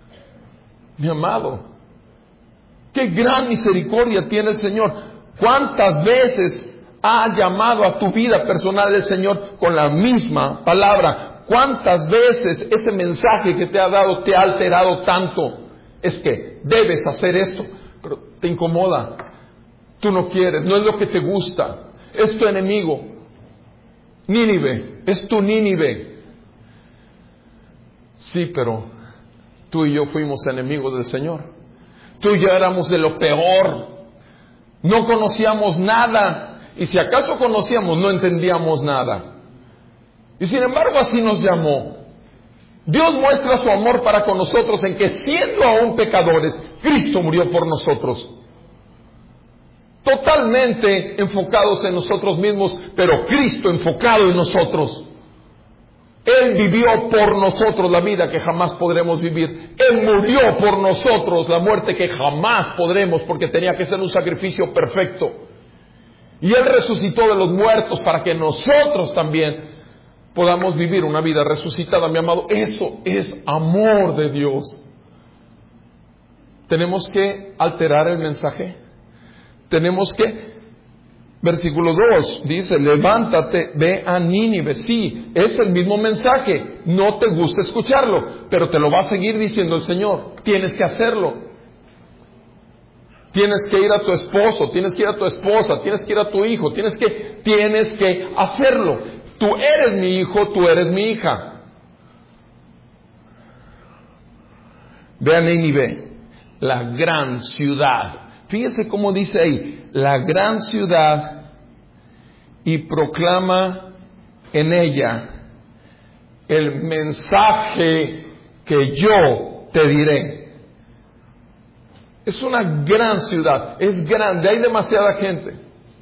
Mi amado, qué gran misericordia tiene el Señor. ¿Cuántas veces ha llamado a tu vida personal el Señor con la misma palabra? ¿Cuántas veces ese mensaje que te ha dado te ha alterado tanto? Es que debes hacer esto, pero te incomoda. Tú no quieres, no es lo que te gusta. Es tu enemigo. Nínive, es tu Nínive. Sí, pero tú y yo fuimos enemigos del Señor. Tú y yo éramos de lo peor. No conocíamos nada. Y si acaso conocíamos, no entendíamos nada. Y sin embargo, así nos llamó. Dios muestra su amor para con nosotros en que, siendo aún pecadores, Cristo murió por nosotros. Totalmente enfocados en nosotros mismos, pero Cristo enfocado en nosotros. Él vivió por nosotros la vida que jamás podremos vivir. Él murió por nosotros la muerte que jamás podremos, porque tenía que ser un sacrificio perfecto. Y Él resucitó de los muertos para que nosotros también podamos vivir una vida resucitada, mi amado. Eso es amor de Dios. Tenemos que alterar el mensaje. Tenemos que... Versículo dos dice, levántate, ve a Nínive. Sí, es el mismo mensaje. No te gusta escucharlo, pero te lo va a seguir diciendo el Señor. Tienes que hacerlo. Tienes que ir a tu esposo, tienes que ir a tu esposa, tienes que ir a tu hijo, tienes que, tienes que hacerlo. Tú eres mi hijo, tú eres mi hija. Ve a Nínive, la gran ciudad. Fíjese cómo dice ahí, la gran ciudad, y proclama en ella el mensaje que yo te diré. Es una gran ciudad, es grande, hay demasiada gente.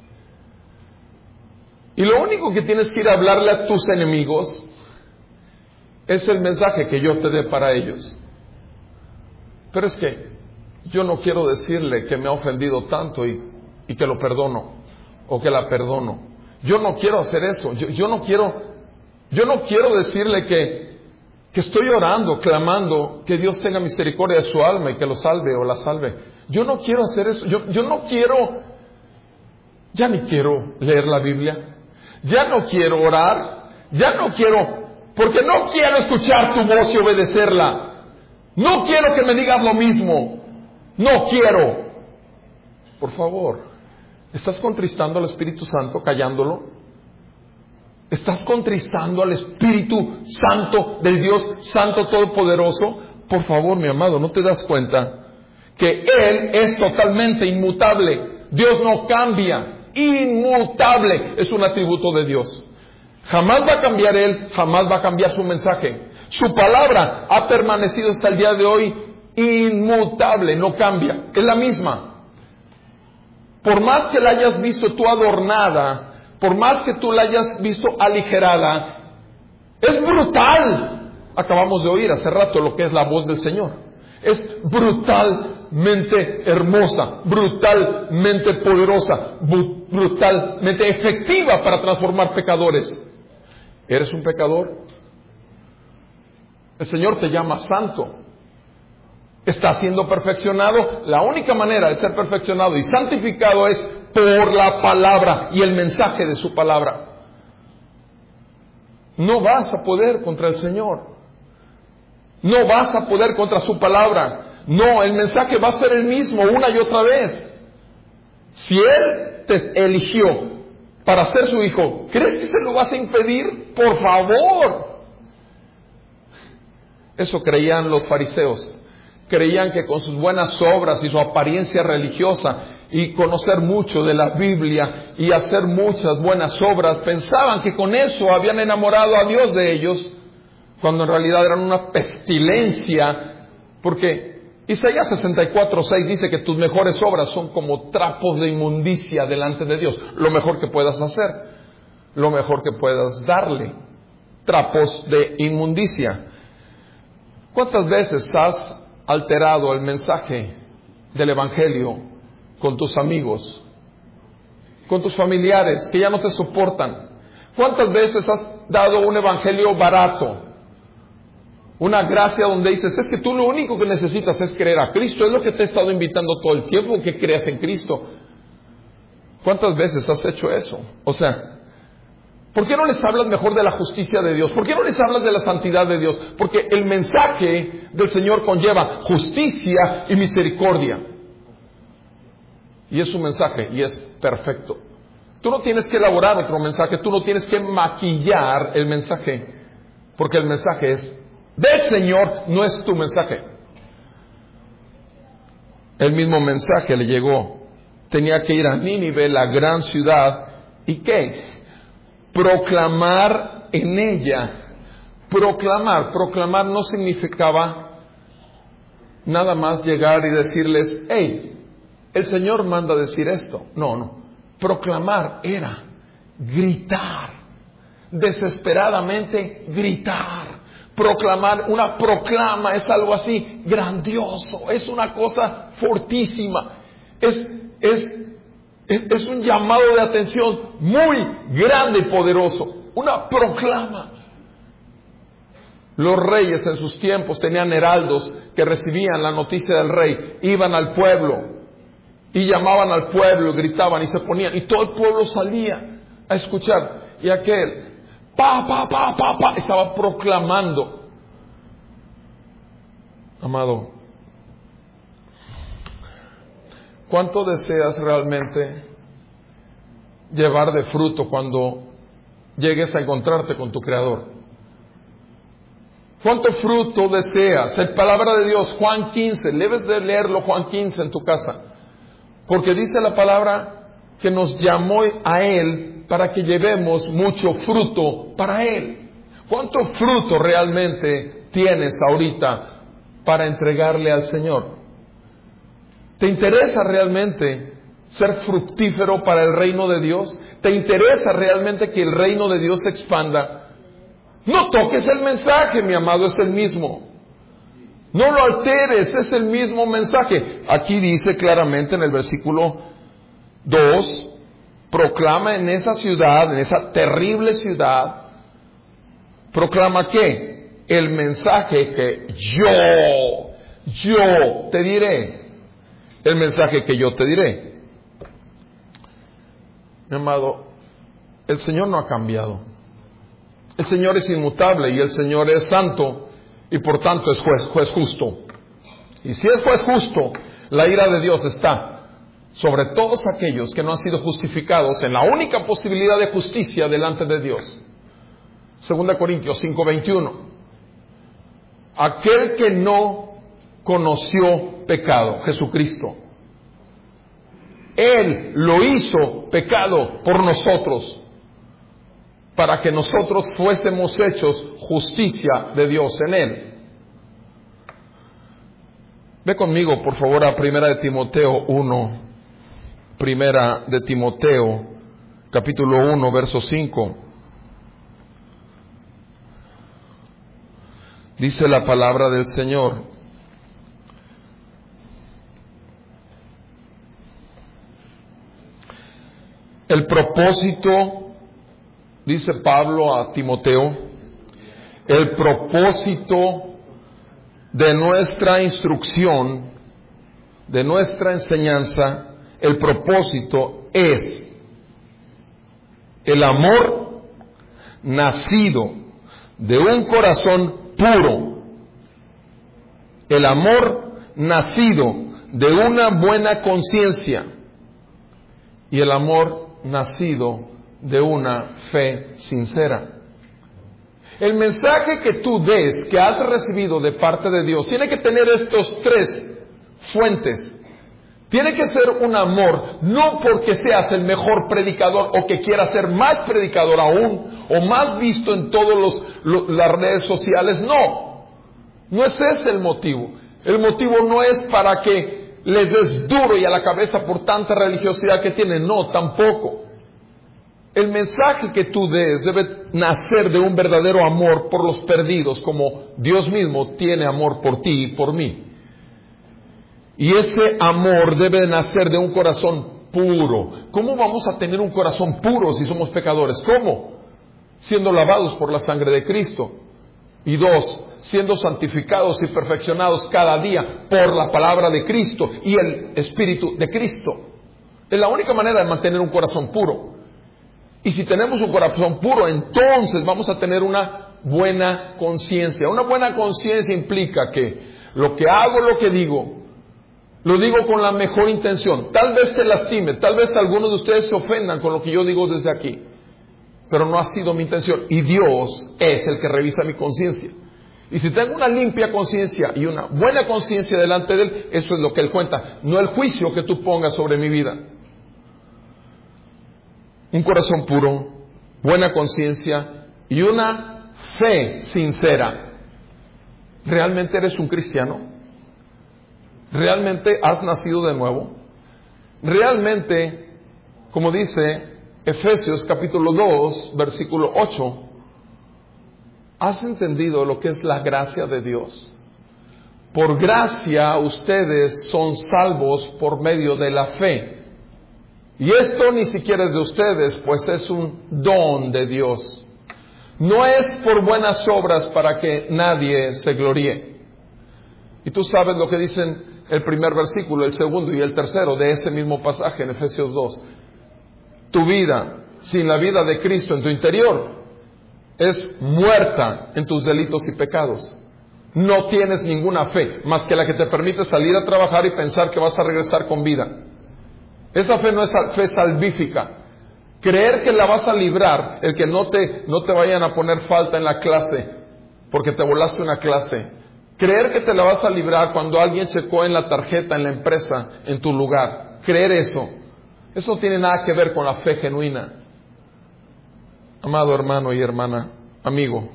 Y lo único que tienes que ir a hablarle a tus enemigos es el mensaje que yo te dé para ellos. Pero es que yo no quiero decirle que me ha ofendido tanto y, y que lo perdono o que la perdono. Yo no quiero hacer eso. Yo, yo no quiero, yo no quiero decirle que, que estoy orando, clamando que Dios tenga misericordia de su alma y que lo salve o la salve. Yo no quiero hacer eso. Yo, yo no quiero, ya ni quiero leer la Biblia. Ya no quiero orar. Ya no quiero, porque no quiero escuchar tu voz y obedecerla. No quiero que me digas lo mismo. No quiero. Por favor, ¿estás contristando al Espíritu Santo callándolo? ¿Estás contristando al Espíritu Santo del Dios Santo Todopoderoso? Por favor, mi amado, ¿no te das cuenta que Él es totalmente inmutable? Dios no cambia. Inmutable es un atributo de Dios. Jamás va a cambiar Él, jamás va a cambiar su mensaje. Su palabra ha permanecido hasta el día de hoy inmutable, no cambia, es la misma. Por más que la hayas visto tú adornada, por más que tú la hayas visto aligerada, es brutal. Acabamos de oír hace rato lo que es la voz del Señor. Es brutalmente hermosa, brutalmente poderosa, brutalmente efectiva para transformar pecadores. ¿Eres un pecador? El Señor te llama santo. ¿Estás siendo perfeccionado? La única manera de ser perfeccionado y santificado es por la palabra y el mensaje de su palabra. No vas a poder contra el Señor. No vas a poder contra su palabra. No, el mensaje va a ser el mismo una y otra vez. Si Él te eligió para ser su hijo, ¿crees que se lo vas a impedir? Por favor. Eso creían los fariseos. Creían que con sus buenas obras y su apariencia religiosa y conocer mucho de la Biblia y hacer muchas buenas obras, pensaban que con eso habían enamorado a Dios de ellos, cuando en realidad eran una pestilencia, porque Isaías sesenta y cuatro seis dice que tus mejores obras son como trapos de inmundicia delante de Dios. Lo mejor que puedas hacer, lo mejor que puedas darle, trapos de inmundicia. ¿Cuántas veces has alterado el mensaje del Evangelio con tus amigos, con tus familiares que ya no te soportan? ¿Cuántas veces has dado un evangelio barato? Una gracia donde dices, es que tú lo único que necesitas es creer a Cristo. Es lo que te he estado invitando todo el tiempo, que creas en Cristo. ¿Cuántas veces has hecho eso? O sea, ¿por qué no les hablas mejor de la justicia de Dios? ¿Por qué no les hablas de la santidad de Dios? Porque el mensaje del Señor conlleva justicia y misericordia. Y es su mensaje y es perfecto. Tú no tienes que elaborar otro mensaje, tú no tienes que maquillar el mensaje, porque el mensaje es del Señor, no es tu mensaje. El mismo mensaje le llegó. Tenía que ir a Nínive, la gran ciudad, ¿y qué? Proclamar en ella. Proclamar, proclamar no significaba nada más llegar y decirles, hey, el Señor manda decir esto. No, no. Proclamar era gritar, desesperadamente gritar, proclamar. Una proclama es algo así grandioso, es una cosa fortísima, es, es, es, es un llamado de atención muy grande y poderoso, una proclama. Los reyes en sus tiempos tenían heraldos que recibían la noticia del rey, iban al pueblo y llamaban al pueblo, gritaban y se ponían, y todo el pueblo salía a escuchar, y aquel pa, pa, pa, pa, pa, estaba proclamando. Amado, ¿cuánto deseas realmente llevar de fruto cuando llegues a encontrarte con tu Creador? ¿Cuánto fruto deseas? En palabra de Dios, Juan quince, debes de leerlo, Juan quince, en tu casa. Porque dice la palabra que nos llamó a Él para que llevemos mucho fruto para Él. ¿Cuánto fruto realmente tienes ahorita para entregarle al Señor? ¿Te interesa realmente ser fructífero para el reino de Dios? ¿Te interesa realmente que el reino de Dios se expanda? No toques el mensaje, mi amado, es el mismo. No lo alteres, es el mismo mensaje. Aquí dice claramente en el versículo dos, proclama en esa ciudad, en esa terrible ciudad, proclama ¿qué? El mensaje que yo, yo te diré. El mensaje que yo te diré. Mi amado, el Señor no ha cambiado. El Señor es inmutable y el Señor es santo y por tanto es juez, juez justo. Y si es juez justo, la ira de Dios está sobre todos aquellos que no han sido justificados en la única posibilidad de justicia delante de Dios. Segunda Corintios cinco veintiuno. Aquel que no conoció pecado, Jesucristo, Él lo hizo pecado por nosotros, para que nosotros fuésemos hechos justicia de Dios en Él. Ve conmigo, por favor, a Primera de Timoteo uno. Primera de Timoteo, capítulo uno, verso cinco. Dice la palabra del Señor: el propósito, dice Pablo a Timoteo, el propósito de nuestra instrucción, de nuestra enseñanza, el propósito es el amor nacido de un corazón puro, el amor nacido de una buena conciencia y el amor nacido de una fe sincera. El mensaje que tú des, que has recibido de parte de Dios, tiene que tener estos tres fuentes. Tiene que ser un amor, no porque seas el mejor predicador o que quieras ser más predicador aún, o más visto en todas las redes sociales. No, no es ese el motivo. El motivo no es para que les des duro y a la cabeza por tanta religiosidad que tienen. No, tampoco. El mensaje que tú des debe nacer de un verdadero amor por los perdidos, como Dios mismo tiene amor por ti y por mí. Y ese amor debe nacer de un corazón puro. ¿Cómo vamos a tener un corazón puro si somos pecadores? ¿Cómo? Siendo lavados por la sangre de Cristo. Y dos, siendo santificados y perfeccionados cada día por la palabra de Cristo y el Espíritu de Cristo. Es la única manera de mantener un corazón puro. Y si tenemos un corazón puro, entonces vamos a tener una buena conciencia. Una buena conciencia implica que lo que hago, lo que digo, lo digo con la mejor intención. Tal vez te lastime, tal vez algunos de ustedes se ofendan con lo que yo digo desde aquí, pero no ha sido mi intención. Y Dios es el que revisa mi conciencia. Y si tengo una limpia conciencia y una buena conciencia delante de Él, eso es lo que Él cuenta, no el juicio que tú pongas sobre mi vida. Un corazón puro, buena conciencia y una fe sincera. ¿Realmente eres un cristiano? ¿Realmente has nacido de nuevo? ¿Realmente, como dice Efesios capítulo dos, versículo ocho. ¿Has entendido lo que es la gracia de Dios? Por gracia ustedes son salvos por medio de la fe. Y esto ni siquiera es de ustedes, pues es un don de Dios. No es por buenas obras para que nadie se gloríe. Y tú sabes lo que dicen el primer versículo, el segundo y el tercero de ese mismo pasaje en Efesios dos. Tu vida sin la vida de Cristo en tu interior es muerta en tus delitos y pecados. No tienes ninguna fe más que la que te permite salir a trabajar y pensar que vas a regresar con vida. Esa fe no es fe salvífica. Creer que la vas a librar, el que no te, no te vayan a poner falta en la clase porque te volaste una clase. Creer que te la vas a librar cuando alguien checó en la tarjeta en la empresa en tu lugar. Creer eso. Eso no tiene nada que ver con la fe genuina. Amado hermano y hermana, amigo,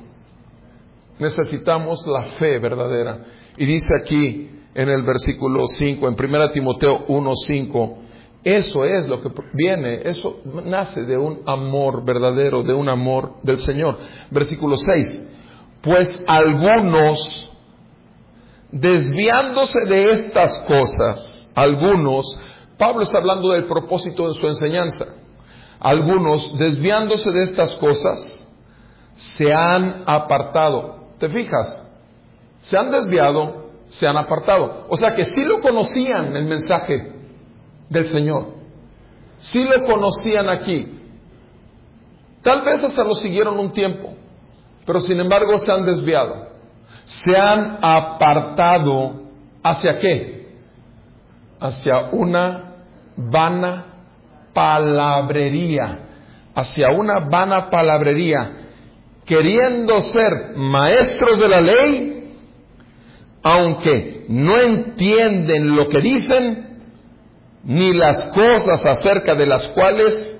necesitamos la fe verdadera. Y dice aquí en el versículo cinco, en primera Timoteo uno cinco, eso es lo que viene, eso nace de un amor verdadero, de un amor del Señor. Versículo seis, pues algunos, desviándose de estas cosas, algunos, Pablo está hablando del propósito de su enseñanza, algunos, desviándose de estas cosas, se han apartado. ¿Te fijas? Se han desviado, se han apartado. O sea que sí lo conocían el mensaje del Señor. Sí lo conocían aquí. Tal vez hasta lo siguieron un tiempo, pero sin embargo se han desviado. Se han apartado. ¿Hacia qué? Hacia una vana palabrería. Hacia una vana palabrería. Queriendo ser maestros de la ley, aunque no entienden lo que dicen, ni las cosas acerca de las cuales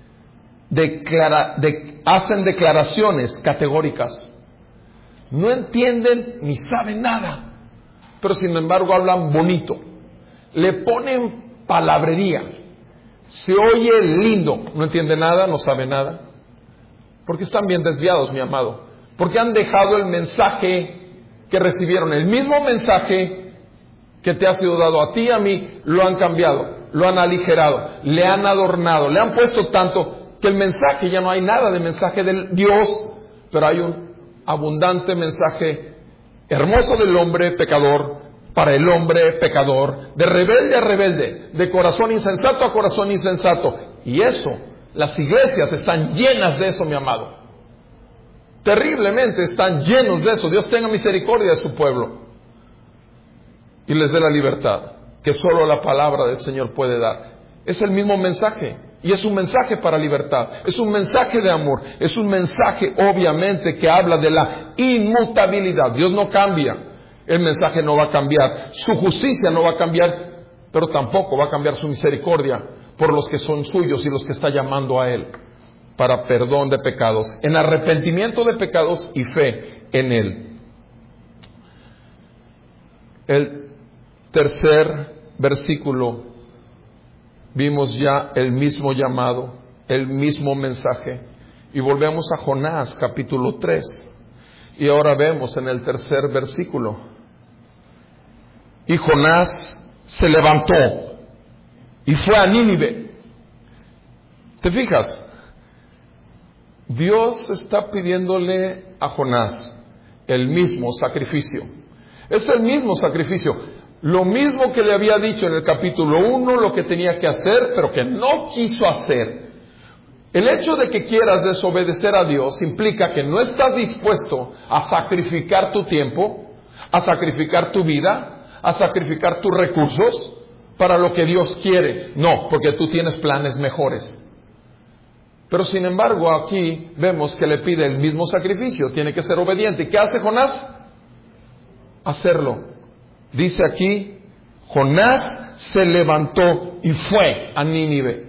declara, de, hacen declaraciones categóricas. No entienden ni saben nada, pero sin embargo hablan bonito. Le ponen palabrería. Se oye lindo. No entiende nada, no sabe nada. Porque están bien desviados, mi amado. Porque han dejado el mensaje que recibieron. El mismo mensaje que te ha sido dado a ti y a mí, lo han cambiado, lo han aligerado, le han adornado, le han puesto tanto que el mensaje, ya no hay nada de mensaje de Dios, pero hay un abundante mensaje hermoso del hombre pecador, para el hombre pecador, de rebelde a rebelde, de corazón insensato a corazón insensato. Y eso, las iglesias están llenas de eso, mi amado. Terriblemente están llenos de eso. Dios tenga misericordia de su pueblo y les dé la libertad que solo la palabra del Señor puede dar. Es el mismo mensaje, y es un mensaje para libertad, es un mensaje de amor, es un mensaje obviamente que habla de la inmutabilidad. Dios no cambia, el mensaje no va a cambiar, su justicia no va a cambiar, pero tampoco va a cambiar su misericordia por los que son suyos y los que está llamando a Él para perdón de pecados, en arrepentimiento de pecados y fe en Él. El tercer versículo, vimos ya el mismo llamado, el mismo mensaje, y volvemos a Jonás capítulo tres, y ahora vemos en el tercer versículo, y Jonás se levantó y fue a Nínive. ¿Te fijas? Dios está pidiéndole a Jonás el mismo sacrificio. Es el mismo sacrificio. Lo mismo que le había dicho en el capítulo uno, lo que tenía que hacer, pero que no quiso hacer. El hecho de que quieras desobedecer a Dios implica que no estás dispuesto a sacrificar tu tiempo, a sacrificar tu vida, a sacrificar tus recursos para lo que Dios quiere. No, porque tú tienes planes mejores. Pero sin embargo aquí vemos que le pide el mismo sacrificio, tiene que ser obediente. ¿Y qué hace Jonás? Hacerlo. Dice aquí, Jonás se levantó y fue a Nínive.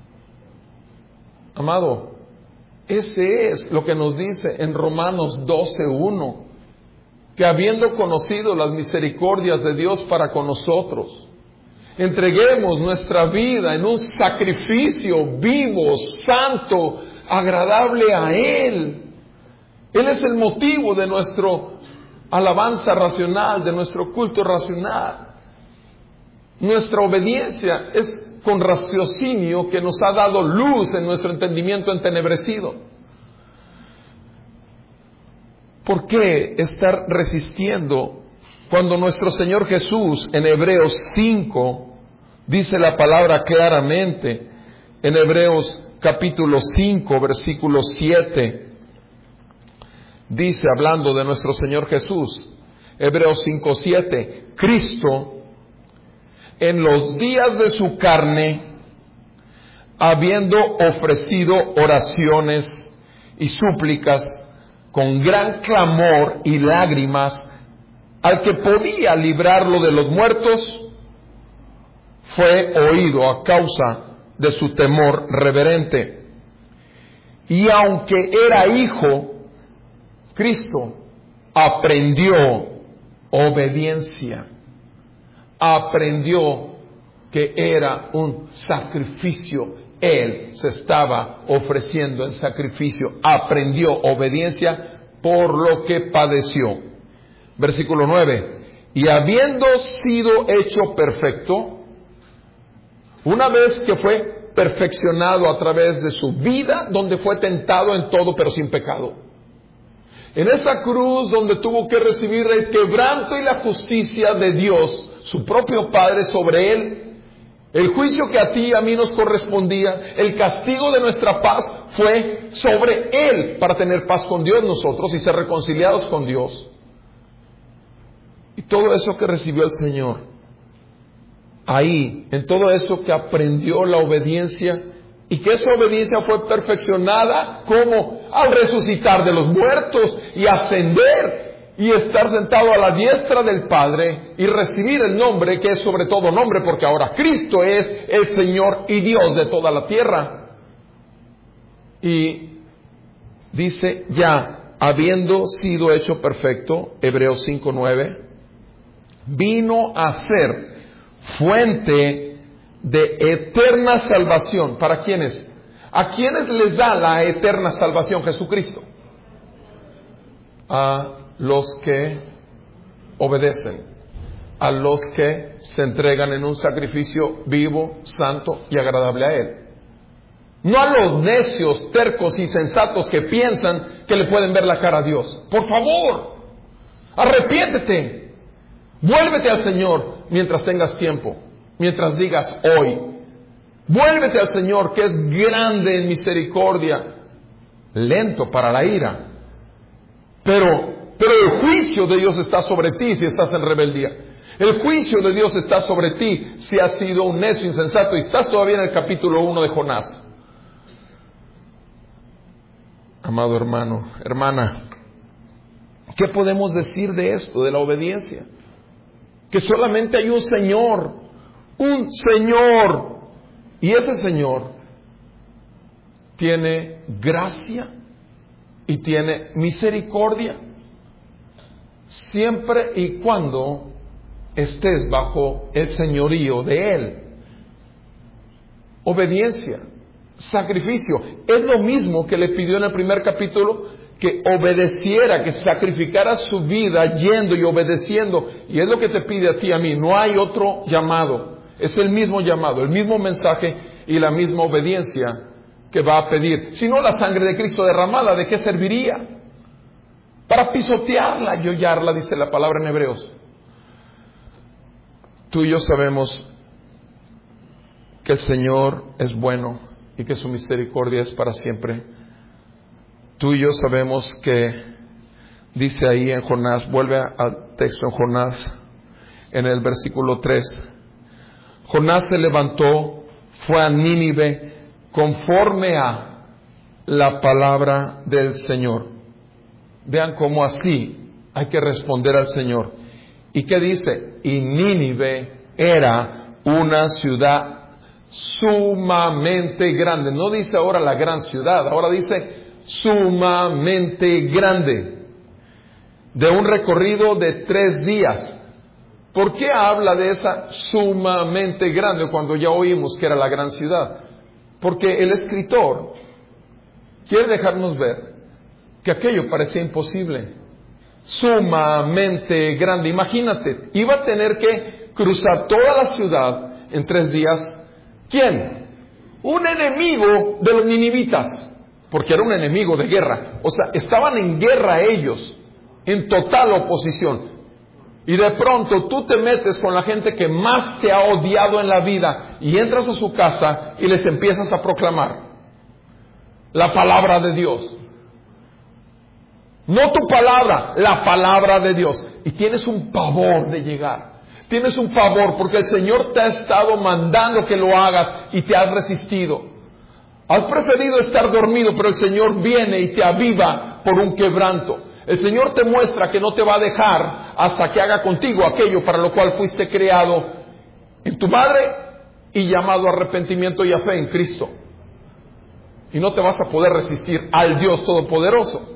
Amado, ese es lo que nos dice en Romanos doce uno, que habiendo conocido las misericordias de Dios para con nosotros, entreguemos nuestra vida en un sacrificio vivo, santo, agradable a Él. Él es el motivo de nuestra alabanza racional, de nuestro culto racional. Nuestra obediencia es con raciocinio que nos ha dado luz en nuestro entendimiento entenebrecido. ¿Por qué estar resistiendo cuando nuestro Señor Jesús en Hebreos cinco dice la palabra claramente, en Hebreos capítulo cinco, versículo siete, dice, hablando de nuestro Señor Jesús, Hebreos cinco, siete, Cristo, en los días de su carne, habiendo ofrecido oraciones y súplicas con gran clamor y lágrimas al que podía librarlo de los muertos, fue oído a causa de su temor reverente. Y aunque era hijo, Cristo aprendió obediencia, aprendió que era un sacrificio. Él se estaba ofreciendo en sacrificio, aprendió obediencia por lo que padeció. Versículo nueve, y habiendo sido hecho perfecto, una vez que fue perfeccionado a través de su vida, donde fue tentado en todo pero sin pecado, en esa cruz donde tuvo que recibir el quebranto y la justicia de Dios, su propio Padre sobre él, el juicio que a ti y a mí nos correspondía, el castigo de nuestra paz fue sobre él para tener paz con Dios nosotros y ser reconciliados con Dios. Y todo eso que recibió el Señor, ahí, en todo eso que aprendió la obediencia, y que esa obediencia fue perfeccionada, como al resucitar de los muertos y ascender y estar sentado a la diestra del Padre y recibir el nombre que es sobre todo nombre, porque ahora Cristo es el Señor y Dios de toda la tierra. Y dice, ya habiendo sido hecho perfecto, Hebreos cinco nueve, vino a ser fuente de eterna salvación. ¿Para quiénes? ¿A quiénes les da la eterna salvación Jesucristo? A los que obedecen, a los que se entregan en un sacrificio vivo, santo y agradable a Él. No a los necios, tercos y insensatos que piensan que le pueden ver la cara a Dios. Por favor, arrepiéntete. Vuélvete al Señor mientras tengas tiempo, mientras digas hoy. Vuélvete al Señor, que es grande en misericordia, lento para la ira. Pero, pero el juicio de Dios está sobre ti si estás en rebeldía. El juicio de Dios está sobre ti si has sido un necio insensato y estás todavía en el capítulo uno de Jonás. Amado hermano, hermana, ¿qué podemos decir de esto, de la obediencia? Que solamente hay un Señor, un Señor, y ese Señor tiene gracia y tiene misericordia siempre y cuando estés bajo el señorío de Él. Obediencia, sacrificio, es lo mismo que le pidió en el primer capítulo, que obedeciera, que sacrificara su vida yendo y obedeciendo. Y es lo que te pide a ti y a mí. No hay otro llamado. Es el mismo llamado, el mismo mensaje y la misma obediencia que va a pedir. Si no, la sangre de Cristo derramada, ¿de qué serviría? Para pisotearla y hollarla, dice la palabra en Hebreos. Tú y yo sabemos que el Señor es bueno y que su misericordia es para siempre. Tú y yo sabemos que dice ahí en Jonás, vuelve al texto en Jonás, en el versículo tres. Jonás se levantó, fue a Nínive conforme a la palabra del Señor. Vean cómo así hay que responder al Señor. ¿Y qué dice? Y Nínive era una ciudad sumamente grande. No dice ahora la gran ciudad, ahora dice sumamente grande, de un recorrido de tres días. ¿Por qué habla de esa sumamente grande cuando ya oímos que era la gran ciudad? Porque el escritor quiere dejarnos ver que aquello parecía imposible. Sumamente grande. Imagínate, iba a tener que cruzar toda la ciudad en tres días. ¿Quién? Un enemigo de los ninivitas, porque era un enemigo de guerra. O sea, estaban en guerra ellos, en total oposición. Y de pronto tú te metes con la gente que más te ha odiado en la vida y entras a su casa y les empiezas a proclamar la palabra de Dios. No tu palabra, la palabra de Dios. Y tienes un pavor de llegar. Tienes un pavor porque el Señor te ha estado mandando que lo hagas y te has resistido. Has preferido estar dormido, pero el Señor viene y te aviva por un quebranto. El Señor te muestra que no te va a dejar hasta que haga contigo aquello para lo cual fuiste creado en tu madre y llamado a arrepentimiento y a fe en Cristo. Y no te vas a poder resistir al Dios Todopoderoso.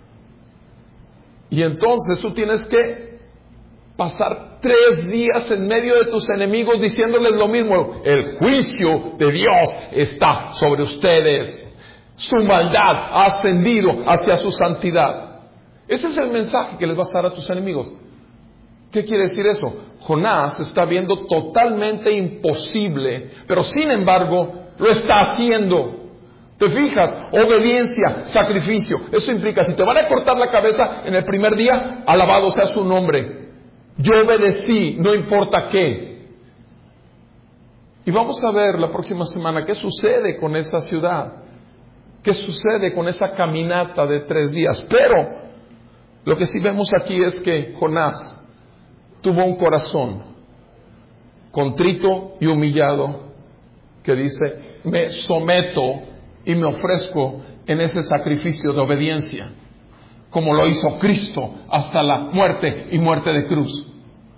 Y entonces tú tienes que pasar tres días en medio de tus enemigos diciéndoles lo mismo. El juicio de Dios está sobre ustedes. Su maldad ha ascendido hacia su santidad. Ese es el mensaje que les vas a dar a tus enemigos. ¿Qué quiere decir eso? Jonás está viendo totalmente imposible, pero sin embargo lo está haciendo. ¿Te fijas? Obediencia, sacrificio. Eso implica, si te van a cortar la cabeza en el primer día, alabado sea su nombre. Yo obedecí, no importa qué. Y vamos a ver la próxima semana qué sucede con esa ciudad. ¿Qué sucede con esa caminata de tres días? Pero lo que sí vemos aquí es que Jonás tuvo un corazón contrito y humillado que dice, me someto y me ofrezco en ese sacrificio de obediencia, como lo hizo Cristo hasta la muerte y muerte de cruz.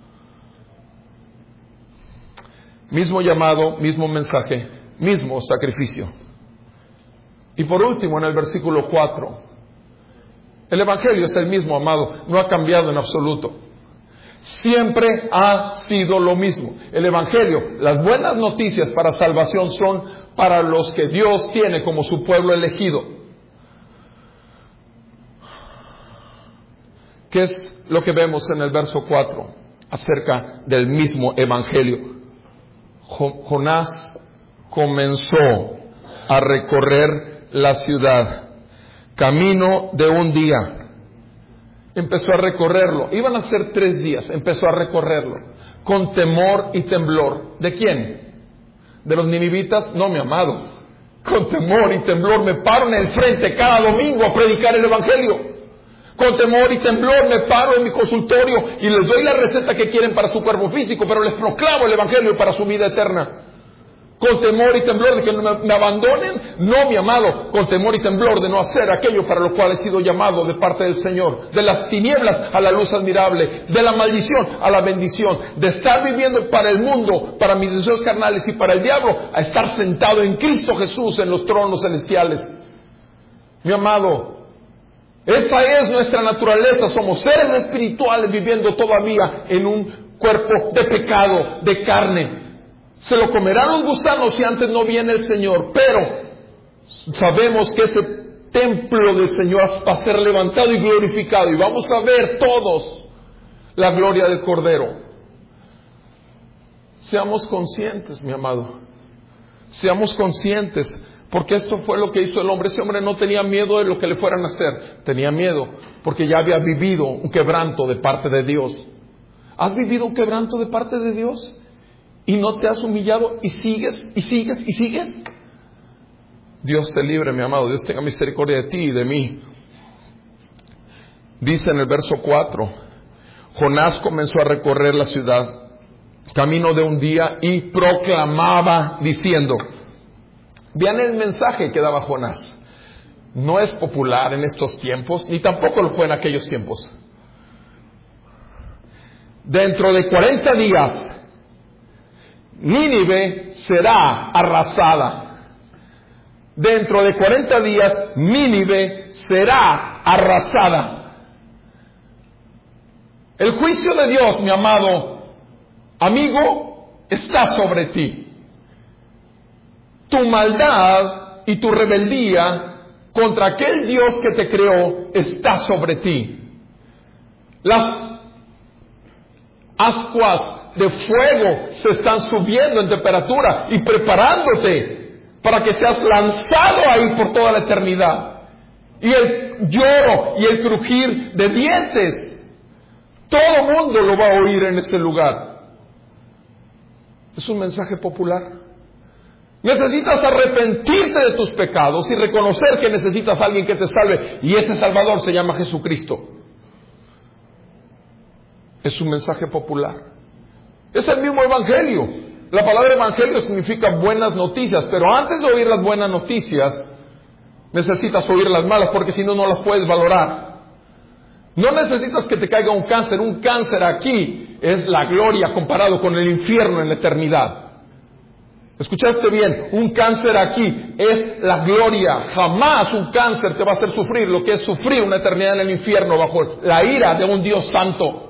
Mismo llamado, mismo mensaje, mismo sacrificio. Y por último, en el versículo cuatro, el Evangelio es el mismo, amado, no ha cambiado en absoluto. Siempre ha sido lo mismo. El Evangelio, las buenas noticias para salvación son para los que Dios tiene como su pueblo elegido. ¿Qué es lo que vemos en el verso cuatro acerca del mismo Evangelio? Jonás comenzó a recorrer la ciudad, camino de un día. Empezó a recorrerlo. Iban a ser tres días. Empezó a recorrerlo con temor y temblor. ¿De quién? ¿De los ninivitas? No, mi amado. Con temor y temblor me paro en el frente cada domingo a predicar el Evangelio. Con temor y temblor me paro en mi consultorio y les doy la receta que quieren para su cuerpo físico, pero les proclamo el Evangelio para su vida eterna. Con temor y temblor de que me, me abandonen, no, mi amado, con temor y temblor de no hacer aquello para lo cual he sido llamado de parte del Señor, de las tinieblas a la luz admirable, de la maldición a la bendición, de estar viviendo para el mundo, para mis deseos carnales y para el diablo, a estar sentado en Cristo Jesús en los tronos celestiales. Mi amado, esa es nuestra naturaleza, somos seres espirituales viviendo todavía en un cuerpo de pecado, de carne. Se lo comerán los gusanos si antes no viene el Señor, pero sabemos que ese templo del Señor va a ser levantado y glorificado y vamos a ver todos la gloria del Cordero. Seamos conscientes, mi amado, seamos conscientes, porque esto fue lo que hizo el hombre. Ese hombre no tenía miedo de lo que le fueran a hacer, tenía miedo porque ya había vivido un quebranto de parte de Dios. ¿Has vivido un quebranto de parte de Dios? ¿Y no te has humillado y sigues, y sigues, y sigues? Dios te libre, mi amado. Dios tenga misericordia de ti y de mí. Dice en el verso cuatro, Jonás comenzó a recorrer la ciudad, camino de un día, y proclamaba diciendo, vean el mensaje que daba Jonás. No es popular en estos tiempos, ni tampoco lo fue en aquellos tiempos. Dentro de cuarenta días, Nínive será arrasada. Dentro de cuarenta días, Nínive será arrasada. El juicio de Dios, mi amado, amigo, está sobre ti. Tu maldad y tu rebeldía contra aquel Dios que te creó está sobre ti. Las ascuas de fuego se están subiendo en temperatura y preparándote para que seas lanzado ahí por toda la eternidad. Y el lloro y el crujir de dientes, todo mundo lo va a oír en ese lugar. Es un mensaje popular. Necesitas arrepentirte de tus pecados y reconocer que necesitas a alguien que te salve, y ese Salvador se llama Jesucristo. Es un mensaje popular. Es el mismo evangelio. La palabra evangelio significa buenas noticias, pero antes de oír las buenas noticias necesitas oír las malas, porque si no, no las puedes valorar. No necesitas que te caiga un cáncer. Un cáncer aquí es la gloria comparado con el infierno en la eternidad. Escuchaste bien, un cáncer aquí es la gloria. Jamás un cáncer te va a hacer sufrir lo que es sufrir una eternidad en el infierno bajo la ira de un Dios santo.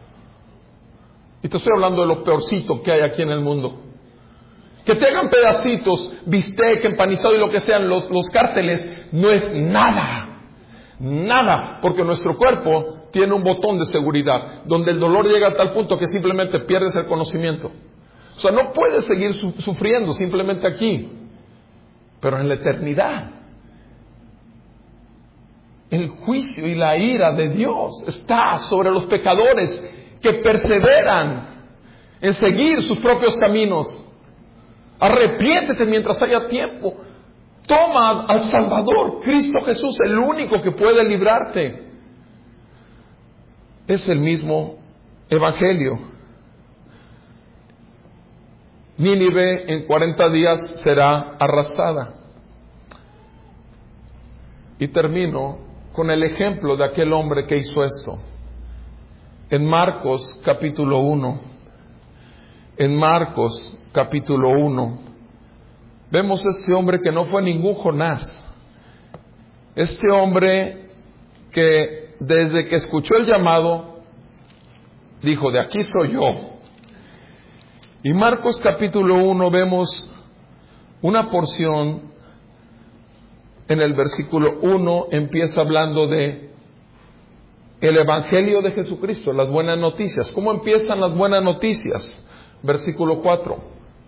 Y te estoy hablando de lo peorcito que hay aquí en el mundo. Que te hagan pedacitos, bistec, empanizado y lo que sean los, los cárteles, no es nada. Nada, porque nuestro cuerpo tiene un botón de seguridad, donde el dolor llega a tal punto que simplemente pierdes el conocimiento. O sea, no puedes seguir su- sufriendo simplemente aquí, pero en la eternidad. El juicio y la ira de Dios está sobre los pecadores que perseveran en seguir sus propios caminos. Arrepiéntete mientras haya tiempo. Toma al Salvador, Cristo Jesús, el único que puede librarte. Es el mismo evangelio. Nínive en cuarenta días será arrasada. Y termino con el ejemplo de aquel hombre que hizo esto. En Marcos capítulo uno, en Marcos capítulo uno, vemos este hombre que no fue ningún Jonás. Este hombre que desde que escuchó el llamado, dijo, de aquí soy yo. Y Marcos capítulo uno vemos una porción, en el versículo uno empieza hablando de el Evangelio de Jesucristo, las buenas noticias. ¿Cómo empiezan las buenas noticias? Versículo cuatro.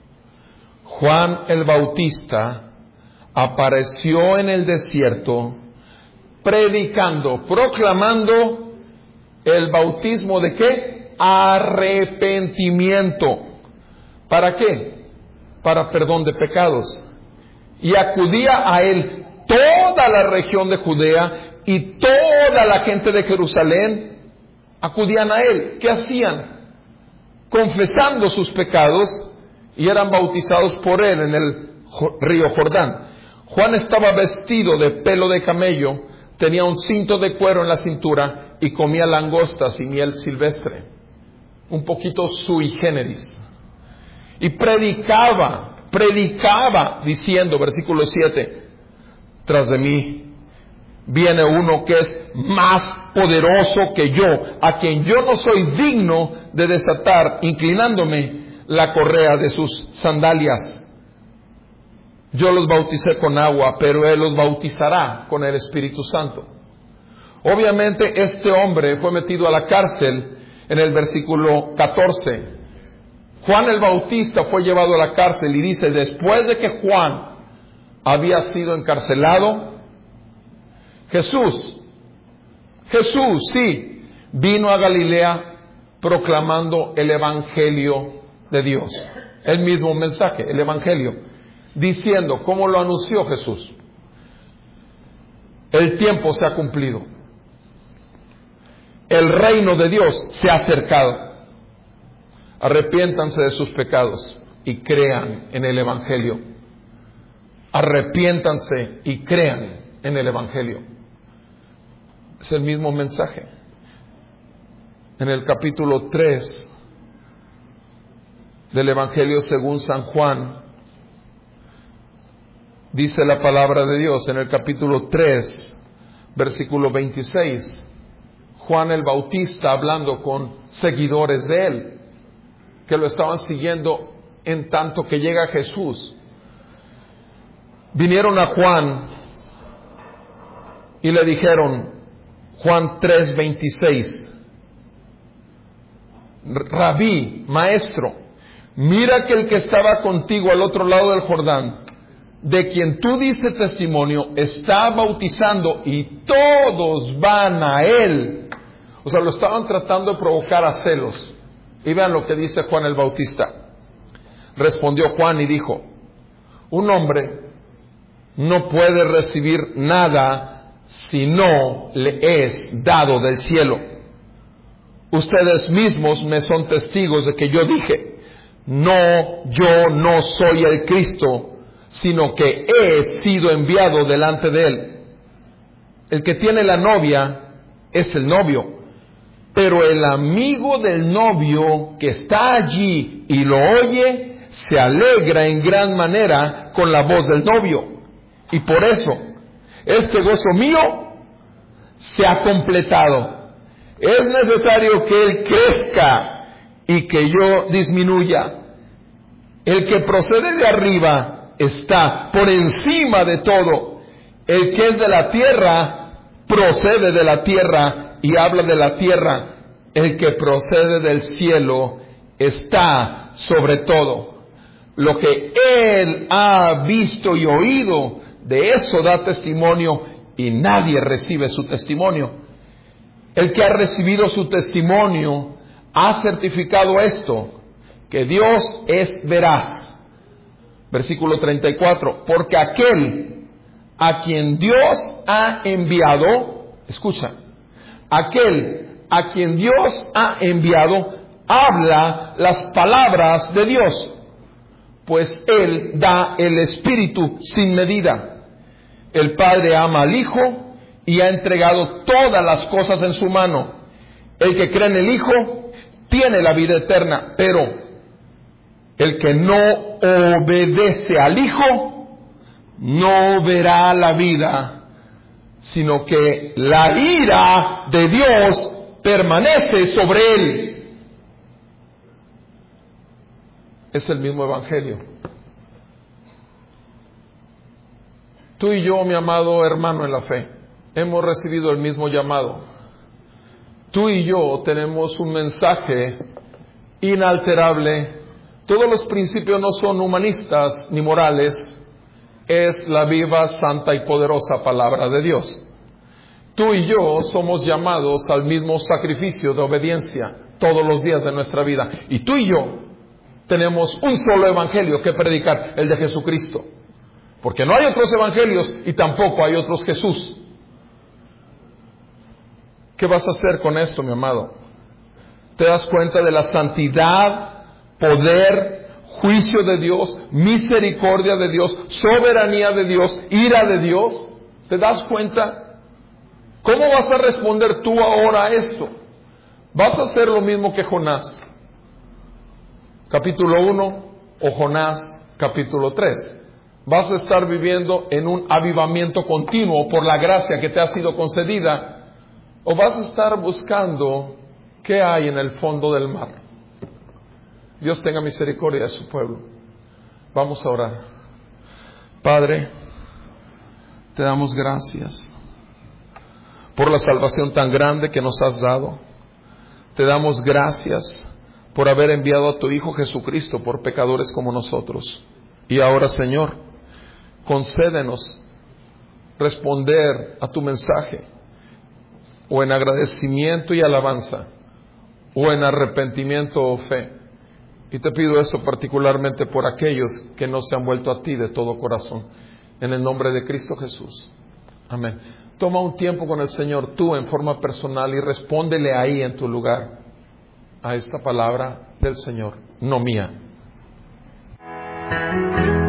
Juan el Bautista apareció en el desierto predicando, proclamando el bautismo de ¿qué? Arrepentimiento. ¿Para qué? Para perdón de pecados. Y acudía a él toda la región de Judea y toda la gente de Jerusalén acudían a él. ¿Qué hacían? Confesando sus pecados y eran bautizados por él en el río Jordán. Juan estaba vestido de pelo de camello, tenía un cinto de cuero en la cintura y comía langostas y miel silvestre. Un poquito sui generis. Y predicaba, predicaba diciendo, versículo siete, tras de mí viene uno que es más poderoso que yo, a quien yo no soy digno de desatar, inclinándome la correa de sus sandalias. Yo los bauticé con agua, pero él los bautizará con el Espíritu Santo. Obviamente este hombre fue metido a la cárcel en el versículo catorce. Juan el Bautista fue llevado a la cárcel y dice, después de que Juan había sido encarcelado, Jesús, Jesús, sí, vino a Galilea proclamando el Evangelio de Dios. El mismo mensaje, el Evangelio, diciendo, ¿cómo lo anunció Jesús? El tiempo se ha cumplido. El reino de Dios se ha acercado. Arrepiéntanse de sus pecados y crean en el Evangelio. Arrepiéntanse y crean en el Evangelio. Es el mismo mensaje. En el capítulo tres del Evangelio según San Juan, dice la palabra de Dios en el capítulo tres, versículo veintiséis, Juan el Bautista hablando con seguidores de él. que lo estaban siguiendo en tanto que llega Jesús. Vinieron a Juan y le dijeron, Juan tres veintiséis, Rabí, maestro, mira que el que estaba contigo al otro lado del Jordán, de quien tú diste testimonio, está bautizando y todos van a él. O sea, lo estaban tratando de provocar a celos. Y vean lo que dice Juan el Bautista. Respondió Juan y dijo, un hombre no puede recibir nada si no le es dado del cielo. Ustedes mismos me son testigos de que yo dije, no, yo no soy el Cristo, sino que he sido enviado delante de él. El que tiene la novia es el novio, pero el amigo del novio que está allí y lo oye, se alegra en gran manera con la voz del novio. Y por eso, este gozo mío se ha completado. Es necesario que él crezca y que yo disminuya. El que procede de arriba está por encima de todo. El que es de la tierra procede de la tierra y habla de la tierra. El que procede del cielo está sobre todo. Lo que él ha visto y oído, de eso da testimonio y nadie recibe su testimonio. El que ha recibido su testimonio ha certificado esto, que Dios es veraz. Versículo treinta y cuatro, porque aquel a quien Dios ha enviado, escucha, aquel a quien Dios ha enviado habla las palabras de Dios, pues Él da el Espíritu sin medida. El Padre ama al Hijo y ha entregado todas las cosas en su mano. El que cree en el Hijo tiene la vida eterna, pero el que no obedece al Hijo no verá la vida, sino que la ira de Dios permanece sobre él. Es el mismo Evangelio. Tú y yo, mi amado hermano en la fe, hemos recibido el mismo llamado. Tú y yo tenemos un mensaje inalterable. Todos los principios no son humanistas ni morales. Es la viva, santa y poderosa palabra de Dios. Tú y yo somos llamados al mismo sacrificio de obediencia todos los días de nuestra vida. Y tú y yo tenemos un solo evangelio que predicar, el de Jesucristo. Porque no hay otros evangelios y tampoco hay otros Jesús. ¿Qué vas a hacer con esto, mi amado? ¿Te das cuenta de la santidad, poder, juicio de Dios, misericordia de Dios, soberanía de Dios, ira de Dios? ¿Te das cuenta? ¿Cómo vas a responder tú ahora a esto? ¿Vas a hacer lo mismo que Jonás, capítulo uno, o Jonás, capítulo tres? ¿Vas a estar viviendo en un avivamiento continuo por la gracia que te ha sido concedida? ¿O vas a estar buscando qué hay en el fondo del mar? Dios tenga misericordia de su pueblo. Vamos a orar. Padre, te damos gracias por la salvación tan grande que nos has dado. Te damos gracias por haber enviado a tu Hijo Jesucristo por pecadores como nosotros. Y ahora, Señor, concédenos responder a tu mensaje, o en agradecimiento y alabanza, o en arrepentimiento o fe. Y te pido esto particularmente por aquellos que no se han vuelto a ti de todo corazón. En el nombre de Cristo Jesús. Amén. Toma un tiempo con el Señor tú en forma personal y respóndele ahí en tu lugar a esta palabra del Señor, no mía.